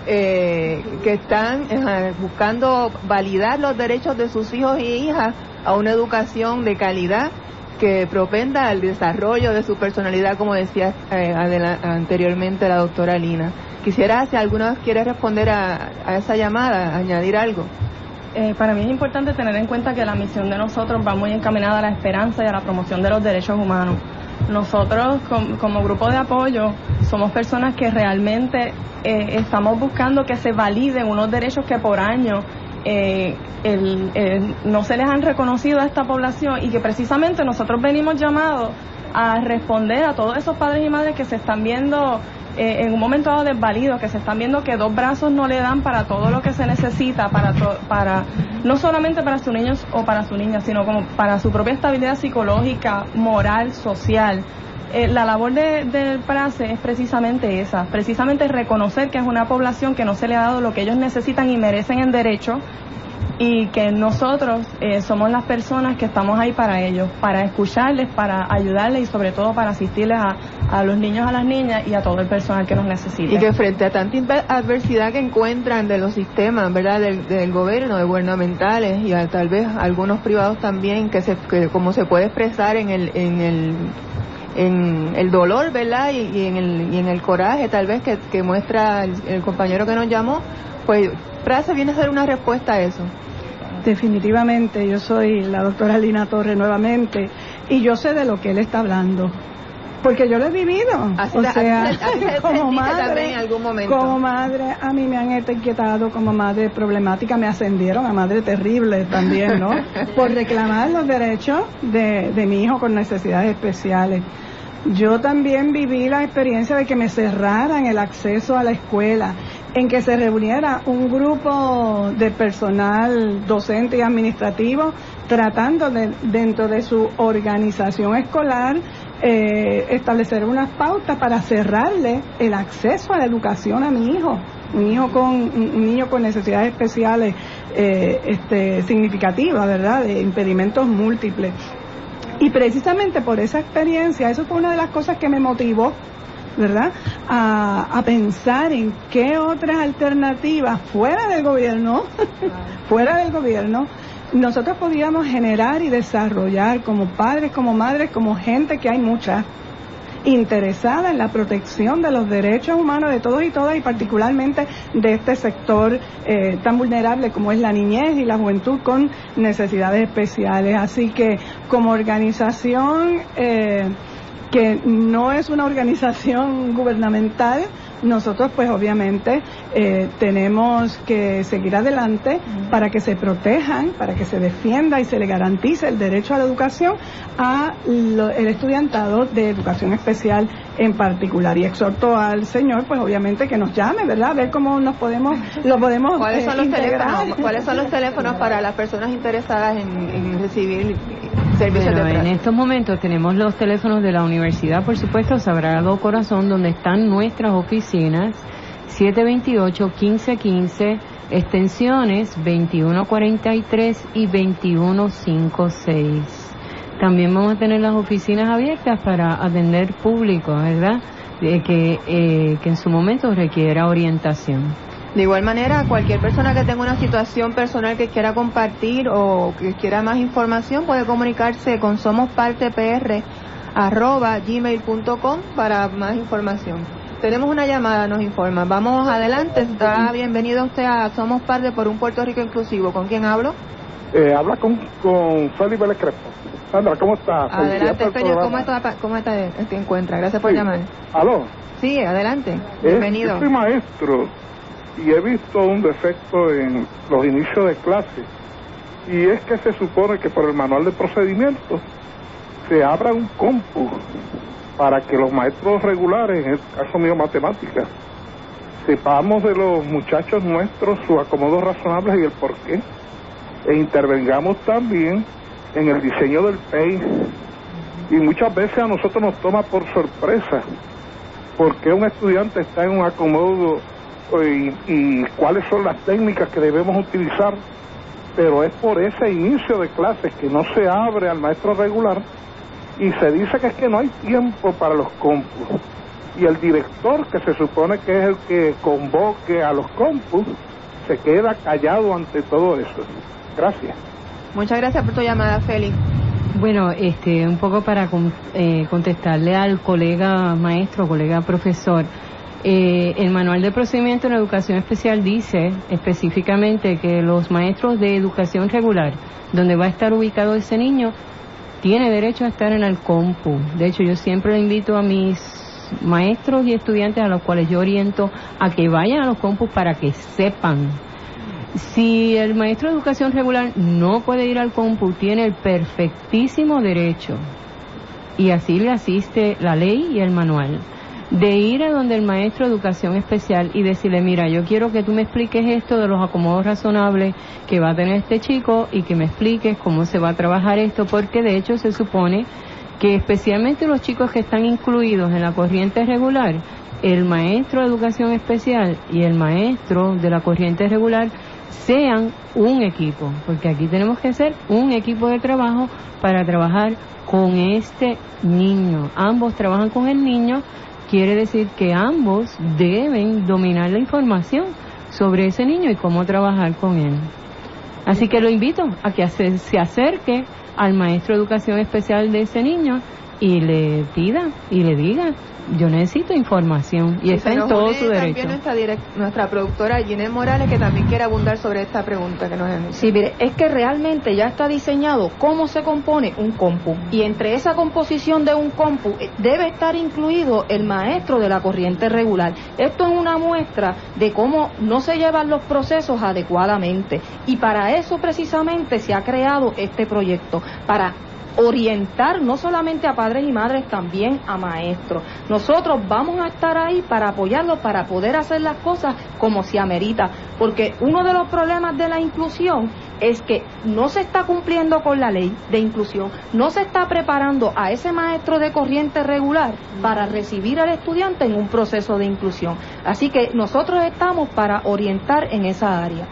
eh, que están eh, buscando validar los derechos de sus hijos y hijas a una educación de calidad que propenda al desarrollo de su personalidad, como decía eh, anteriormente la doctora Lina. Quisiera, si alguno quiere responder a, a esa llamada, añadir algo. Eh, para mí es importante tener en cuenta que la misión de nosotros va muy encaminada a la esperanza y a la promoción de los derechos humanos. Nosotros, com, como grupo de apoyo, somos personas que realmente eh, estamos buscando que se validen unos derechos que por años eh, el, el, no se les han reconocido a esta población, y que precisamente nosotros venimos llamados a responder a todos esos padres y madres que se están viendo Eh, en un momento dado desvalidos, que se están viendo que dos brazos no le dan para todo lo que se necesita, para, to, para no solamente para sus niños o para su niña, sino como para su propia estabilidad psicológica, moral, social. Eh, la labor de, del PRACE es precisamente esa, precisamente reconocer que es una población que no se le ha dado lo que ellos necesitan y merecen en derecho, y que nosotros eh, somos las personas que estamos ahí para ellos, para escucharles, para ayudarles y sobre todo para asistirles a, a los niños, a las niñas y a todo el personal que nos necesita. Y que frente a tanta adversidad que encuentran de los sistemas, ¿verdad?, del, del gobierno, de gubernamentales y a, tal vez algunos privados también, que se que como se puede expresar en el en el en el dolor, ¿verdad?, y, y en el y en el coraje tal vez que, que muestra el, el compañero que nos llamó, pues PRACE viene a ser una respuesta a eso. Definitivamente, yo soy la doctora Lina Torres nuevamente y yo sé de lo que él está hablando. Porque yo lo he vivido. Así o la, sea, así, así como madre, también en algún momento. Como madre, a mí me han etiquetado como madre problemática, me ascendieron a madre terrible también, ¿no? Por reclamar los derechos de, de mi hijo con necesidades especiales. Yo también viví la experiencia de que me cerraran el acceso a la escuela, en que se reuniera un grupo de personal docente y administrativo tratando de, dentro de su organización escolar, eh, establecer unas pautas para cerrarle el acceso a la educación a mi hijo, un hijo con un niño con necesidades especiales eh, este, significativas, ¿verdad?, de impedimentos múltiples. Y precisamente por esa experiencia, eso fue una de las cosas que me motivó, ¿verdad?, a, a pensar en qué otras alternativas fuera del gobierno, fuera del gobierno, nosotros podíamos generar y desarrollar como padres, como madres, como gente, que hay mucha, interesada en la protección de los derechos humanos de todos y todas, y particularmente de este sector eh, tan vulnerable como es la niñez y la juventud con necesidades especiales. Así que como organización eh, que no es una organización gubernamental, nosotros pues obviamente eh, tenemos que seguir adelante para que se protejan, para que se defienda y se le garantice el derecho a la educación a lo, el estudiantado de educación especial en particular. Y exhorto al señor pues obviamente que nos llame, ¿verdad?, a ver cómo nos podemos, lo podemos ¿Cuáles son eh, los integrar. teléfonos? ¿Cuáles son los teléfonos para las personas interesadas en, en recibir servicios Bueno, de en estos momentos tenemos los teléfonos de la universidad, por supuesto, Sagrado Corazón, donde están nuestras oficinas, siete veintiocho, quince quince, extensiones veintiuno cuarenta y tres y veintiuno cincuenta y seis. También vamos a tener las oficinas abiertas para atender público, ¿verdad?, de que, eh, que en su momento requiera orientación. De igual manera, cualquier persona que tenga una situación personal que quiera compartir o que quiera más información puede comunicarse con somosparte arroba gmail punto com para más información. Tenemos una llamada, nos informa. Vamos adelante. Está bienvenido usted a Somos Parte por un Puerto Rico inclusivo. ¿Con quién hablo? Eh, habla con, con Félix Vélez Crespo. Sandra, ¿cómo está? Adelante, señor. ¿Cómo está, cómo está, te encuentra? Gracias por sí. llamar. ¿Aló? Sí, adelante. Es, Bienvenido. Yo soy maestro y he visto un defecto en los inicios de clase, y es que se supone que por el manual de procedimientos se abra un compu para que los maestros regulares, en el caso mío matemáticas, sepamos de los muchachos nuestros sus acomodos razonables y el porqué, e intervengamos también en el diseño del P E I. Y muchas veces a nosotros nos toma por sorpresa porque un estudiante está en un acomodo y, y cuáles son las técnicas que debemos utilizar, pero es por ese inicio de clases que no se abre al maestro regular y se dice que es que no hay tiempo para los compus, y el director, que se supone que es el que convoque a los compus, se queda callado ante todo eso. Gracias. Muchas gracias por tu llamada, Félix. Bueno, este, un poco para con, eh, contestarle al colega maestro, colega profesor. Eh, el manual de procedimiento en educación especial dice específicamente que los maestros de educación regular, donde va a estar ubicado ese niño, tiene derecho a estar en el compu. De hecho, yo siempre le invito a mis maestros y estudiantes a los cuales yo oriento a que vayan a los compus para que sepan. Si el maestro de educación regular no puede ir al compu, tiene el perfectísimo derecho, y así le asiste la ley y el manual, de ir a donde el maestro de educación especial y decirle: mira, yo quiero que tú me expliques esto de los acomodos razonables que va a tener este chico y que me expliques cómo se va a trabajar esto, porque de hecho se supone que especialmente los chicos que están incluidos en la corriente regular, el maestro de educación especial y el maestro de la corriente regular sean un equipo, porque aquí tenemos que ser un equipo de trabajo para trabajar con este niño. Ambos trabajan con el niño, quiere decir que ambos deben dominar la información sobre ese niño y cómo trabajar con él. Así que lo invito a que se acerque al maestro de educación especial de ese niño y le pida y le diga, yo necesito información, y está en todo su derecho. También nuestra, direct, nuestra productora Ginés Morales, que también quiere abundar sobre esta pregunta que nos han hecho. Sí, mire, es que realmente ya está diseñado cómo se compone un compu, y entre esa composición de un compu debe estar incluido el maestro de la corriente regular. Esto es una muestra de cómo no se llevan los procesos adecuadamente, y para eso precisamente se ha creado este proyecto, para orientar no solamente a padres y madres, también a maestros. Nosotros vamos a estar ahí para apoyarlos, para poder hacer las cosas como se amerita, porque uno de los problemas de la inclusión es que no se está cumpliendo con la ley de inclusión, no se está preparando a ese maestro de corriente regular para recibir al estudiante en un proceso de inclusión. Así que nosotros estamos para orientar en esa área.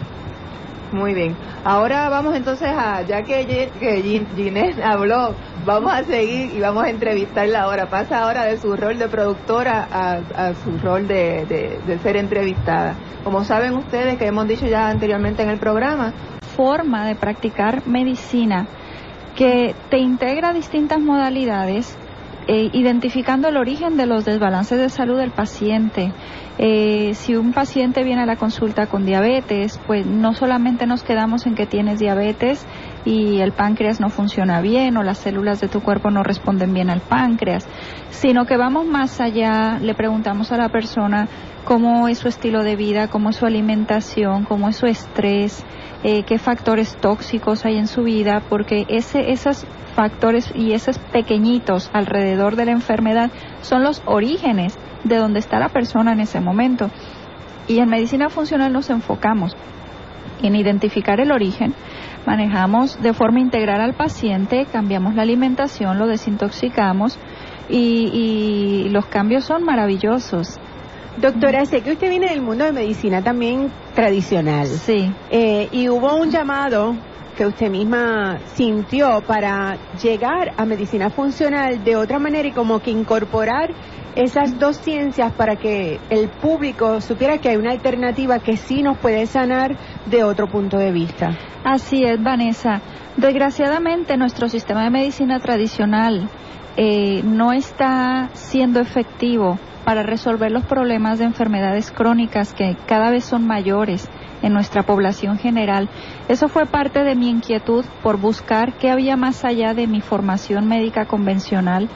Muy bien. Ahora vamos entonces a, ya que, que Ginés habló, vamos a seguir y vamos a entrevistarla ahora. Pasa ahora de su rol de productora a, a su rol de, de, de ser entrevistada. Como saben ustedes, que hemos dicho ya anteriormente en el programa, forma de practicar medicina que te integra distintas modalidades, eh, identificando el origen de los desbalances de salud del paciente. Eh, si un paciente viene a la consulta con diabetes, pues no solamente nos quedamos en que tienes diabetes y el páncreas no funciona bien o las células de tu cuerpo no responden bien al páncreas, sino que vamos más allá, le preguntamos a la persona cómo es su estilo de vida, cómo es su alimentación, cómo es su estrés, eh, qué factores tóxicos hay en su vida, porque ese, esos factores y esos pequeñitos alrededor de la enfermedad son los orígenes de donde está la persona en ese momento. Y en medicina funcional nos enfocamos en identificar el origen, manejamos de forma integral al paciente, cambiamos la alimentación, lo desintoxicamos y, y los cambios son maravillosos. Doctora, sé que usted viene del mundo de medicina también tradicional. Sí. Eh, y hubo un llamado que usted misma sintió para llegar a medicina funcional de otra manera y como que incorporar esas dos ciencias para que el público supiera que hay una alternativa que sí nos puede sanar de otro punto de vista. Así es, Vanessa. Desgraciadamente nuestro sistema de medicina tradicional eh, no está siendo efectivo para resolver los problemas de enfermedades crónicas que cada vez son mayores en nuestra población general. Eso fue parte de mi inquietud por buscar qué había más allá de mi formación médica convencional,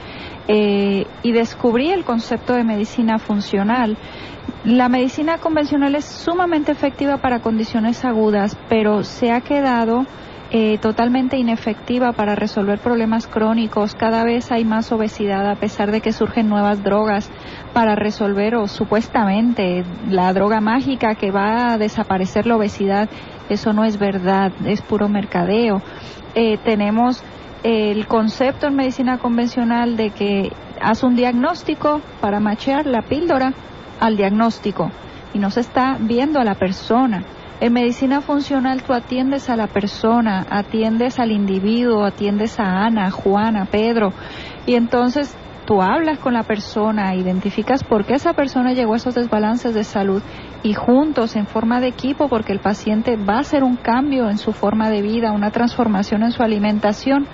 eh, y descubrí el concepto de medicina funcional. La medicina convencional es sumamente efectiva para condiciones agudas, pero se ha quedado Eh, totalmente inefectiva para resolver problemas crónicos. Cada vez hay más obesidad a pesar de que surgen nuevas drogas para resolver, o supuestamente la droga mágica que va a desaparecer la obesidad. Eso no es verdad, es puro mercadeo. Eh, tenemos eh, el concepto en medicina convencional de que haz un diagnóstico para machear la píldora al diagnóstico y no se está viendo a la persona. En medicina funcional tú atiendes a la persona, atiendes al individuo, atiendes a Ana, Juana, Pedro, y entonces tú hablas con la persona, identificas por qué esa persona llegó a esos desbalances de salud y juntos en forma de equipo, porque el paciente va a hacer un cambio en su forma de vida, una transformación en su alimentación,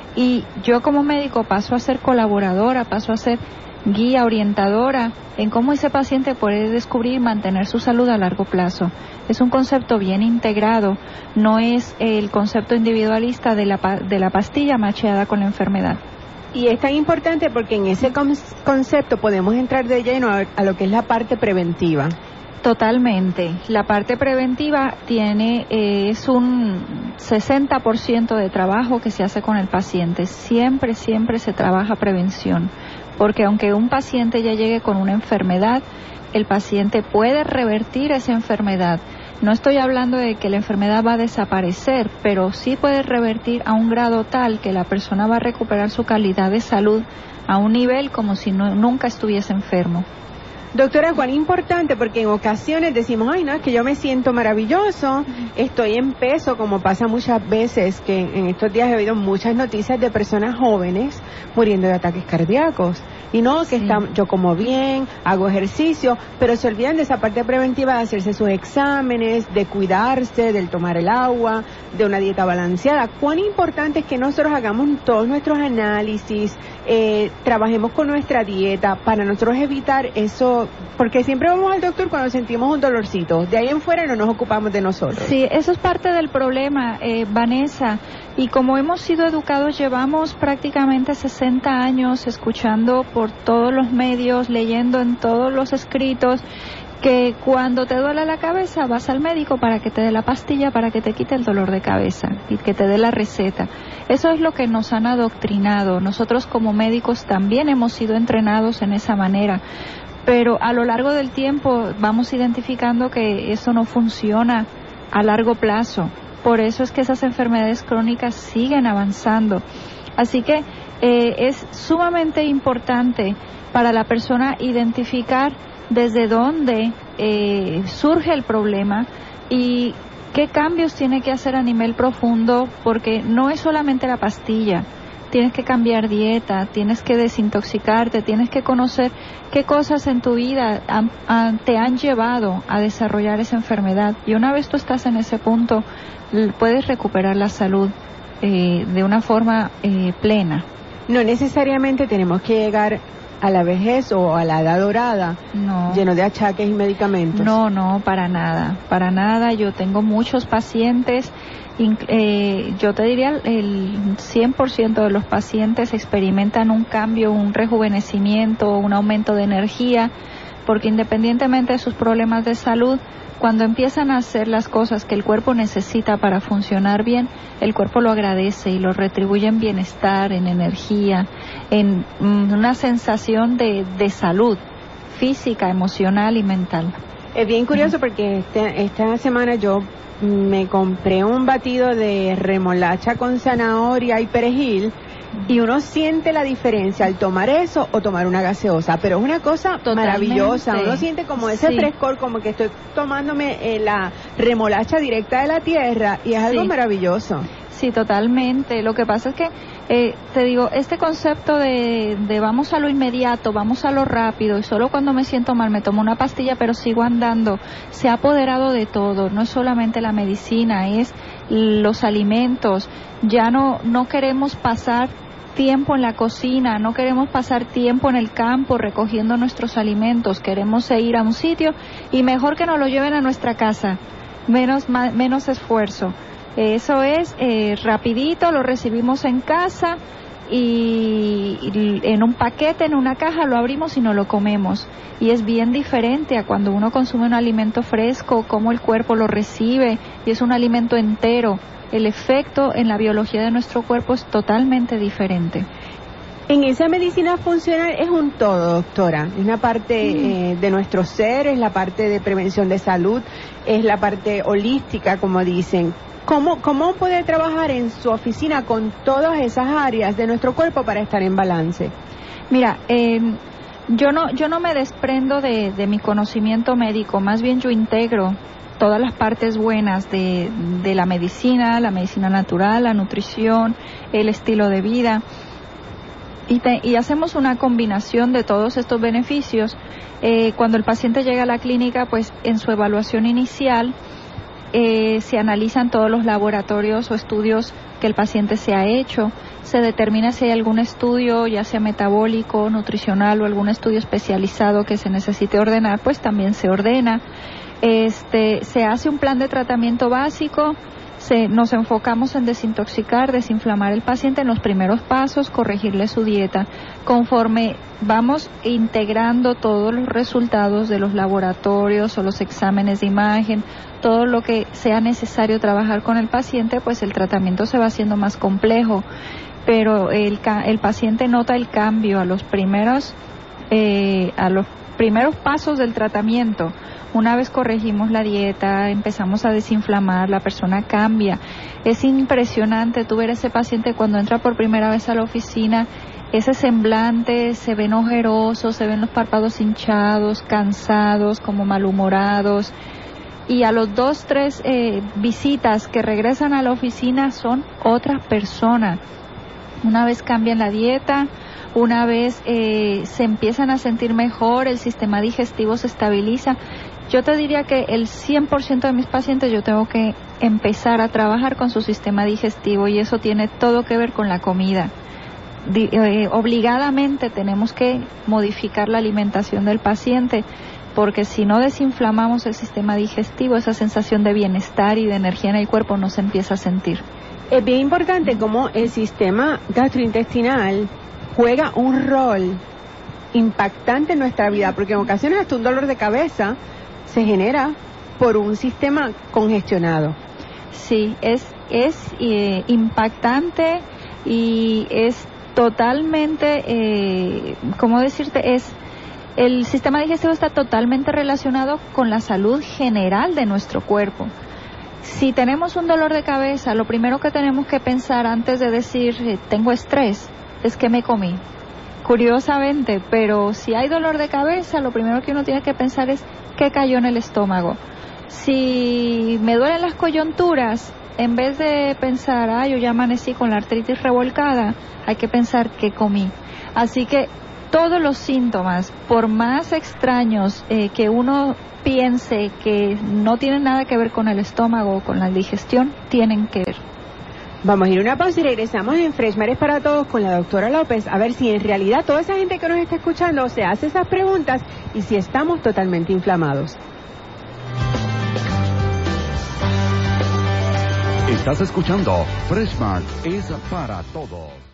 y yo como médico paso a ser colaboradora, paso a ser guía, orientadora en cómo ese paciente puede descubrir y mantener su salud a largo plazo. Es un concepto bien integrado, no es el concepto individualista de la, de la pastilla macheada con la enfermedad. Y es tan importante porque en ese concepto podemos entrar de lleno a, a lo que es la parte preventiva. Totalmente. La parte preventiva tiene eh, es un sesenta por ciento de trabajo que se hace con el paciente. Siempre, siempre se trabaja prevención, porque aunque un paciente ya llegue con una enfermedad, el paciente puede revertir esa enfermedad. No estoy hablando de que la enfermedad va a desaparecer, pero sí puede revertir a un grado tal que la persona va a recuperar su calidad de salud a un nivel como si no, nunca estuviese enfermo. Doctora, cuán importante, porque en ocasiones decimos, ay, no, es que yo me siento maravilloso, estoy en peso, como pasa muchas veces, que en estos días he oído muchas noticias de personas jóvenes muriendo de ataques cardíacos. Y no que Sí. está, yo como bien, hago ejercicio, pero se olvidan de esa parte preventiva de hacerse sus exámenes, de cuidarse, del tomar el agua, de una dieta balanceada. Cuán importante es que nosotros hagamos todos nuestros análisis, eh, trabajemos con nuestra dieta para nosotros evitar eso, porque siempre vamos al doctor cuando sentimos un dolorcito, de ahí en fuera no nos ocupamos de nosotros. Sí, eso es parte del problema, eh, Vanessa, y como hemos sido educados, llevamos prácticamente sesenta años escuchando por todos los medios, leyendo en todos los escritos, que cuando te duele la cabeza vas al médico para que te dé la pastilla para que te quite el dolor de cabeza y que te dé la receta. Eso es lo que nos han adoctrinado. Nosotros como médicos también hemos sido entrenados en esa manera, pero a lo largo del tiempo vamos identificando que eso no funciona a largo plazo. Por eso es que esas enfermedades crónicas siguen avanzando. Así que eh, es sumamente importante para la persona identificar desde dónde eh, surge el problema y qué cambios tiene que hacer a nivel profundo, porque no es solamente la pastilla. Tienes que cambiar dieta, tienes que desintoxicarte, tienes que conocer qué cosas en tu vida han, han, te han llevado a desarrollar esa enfermedad. Y una vez tú estás en ese punto, puedes recuperar la salud eh, de una forma eh, plena. No necesariamente tenemos que llegar a la vejez o a la edad dorada, no, lleno de achaques y medicamentos. No, no, para nada, para nada. Yo tengo muchos pacientes, eh, yo te diría el cien por ciento de los pacientes experimentan un cambio, un rejuvenecimiento, un aumento de energía, porque independientemente de sus problemas de salud, cuando empiezan a hacer las cosas que el cuerpo necesita para funcionar bien, el cuerpo lo agradece y lo retribuye en bienestar, en energía, en mm, una sensación de, de salud física, emocional y mental. Es bien curioso porque este, esta semana yo me compré un batido de remolacha con zanahoria y perejil, y uno siente la diferencia al tomar eso o tomar una gaseosa, pero es una cosa Totalmente. maravillosa. Uno siente como ese Sí. frescor, como que estoy tomándome eh, la remolacha directa de la tierra, y es algo Sí. maravilloso. Sí, totalmente. Lo que pasa es que, eh, te digo, este concepto de, de vamos a lo inmediato, vamos a lo rápido, y solo cuando me siento mal me tomo una pastilla, pero sigo andando, se ha apoderado de todo. No es solamente la medicina, es los alimentos. Ya no, no queremos pasar tiempo en la cocina, no queremos pasar tiempo en el campo recogiendo nuestros alimentos, queremos ir a un sitio y mejor que nos lo lleven a nuestra casa, menos, ma, menos esfuerzo. Eso es eh, rapidito, lo recibimos en casa y, y en un paquete, en una caja, lo abrimos y nos lo comemos. Y es bien diferente a cuando uno consume un alimento fresco, cómo el cuerpo lo recibe, y es un alimento entero. El efecto en la biología de nuestro cuerpo es totalmente diferente. En esa medicina funcional es un todo, doctora. Es una parte mm. eh, de nuestro ser, es la parte de prevención de salud, es la parte holística, como dicen. ¿Cómo, cómo poder trabajar en su oficina con todas esas áreas de nuestro cuerpo para estar en balance? Mira, eh, yo no yo no me desprendo de, de mi conocimiento médico, más bien yo integro todas las partes buenas de, de la medicina, la medicina natural, la nutrición, el estilo de vida, y, te, y hacemos una combinación de todos estos beneficios. Eh, cuando el paciente llega a la clínica, pues en su evaluación inicial eh, se analizan todos los laboratorios o estudios que el paciente se ha hecho, se determina si hay algún estudio, ya sea metabólico, nutricional o algún estudio especializado que se necesite ordenar, pues también se ordena. Este, se hace un plan de tratamiento básico, se, nos enfocamos en desintoxicar, desinflamar el paciente en los primeros pasos, corregirle su dieta. Conforme vamos integrando todos los resultados de los laboratorios o los exámenes de imagen, todo lo que sea necesario trabajar con el paciente, pues el tratamiento se va haciendo más complejo, pero el, el paciente nota el cambio a los primeros, eh, a los primeros pasos del tratamiento. Una vez corregimos la dieta, empezamos a desinflamar, la persona cambia. Es impresionante tú ver ese paciente cuando entra por primera vez a la oficina, ese semblante, se ven ojerosos, se ven los párpados hinchados, cansados, como malhumorados. Y a los dos, tres eh, visitas que regresan a la oficina son otras personas. Una vez cambian la dieta, una vez eh, se empiezan a sentir mejor, el sistema digestivo se estabiliza. Yo te diría que el cien por ciento de mis pacientes yo tengo que empezar a trabajar con su sistema digestivo y eso tiene todo que ver con la comida. Di, eh, obligadamente tenemos que modificar la alimentación del paciente porque si no desinflamamos el sistema digestivo, esa sensación de bienestar y de energía en el cuerpo no se empieza a sentir. Es bien importante cómo el sistema gastrointestinal juega un rol impactante en nuestra vida, porque en ocasiones hasta un dolor de cabeza se genera por un sistema congestionado. Sí, es, es eh, impactante y es totalmente, eh, ¿cómo decirte? Es el sistema digestivo está totalmente relacionado con la salud general de nuestro cuerpo. Si tenemos un dolor de cabeza, lo primero que tenemos que pensar antes de decir eh, tengo estrés es que me comí. Curiosamente, pero si hay dolor de cabeza, lo primero que uno tiene que pensar es qué cayó en el estómago. Si me duelen las coyunturas, en vez de pensar, ah, yo ya amanecí con la artritis revolcada, hay que pensar qué comí. Así que todos los síntomas, por más extraños eh, que uno piense que no tienen nada que ver con el estómago o con la digestión, tienen que ver. Vamos a ir a una pausa y regresamos en Fresh Mares para Todos con la doctora López, a ver si en realidad toda esa gente que nos está escuchando se hace esas preguntas y si estamos totalmente inflamados. Estás escuchando Fresh Mart es para todos.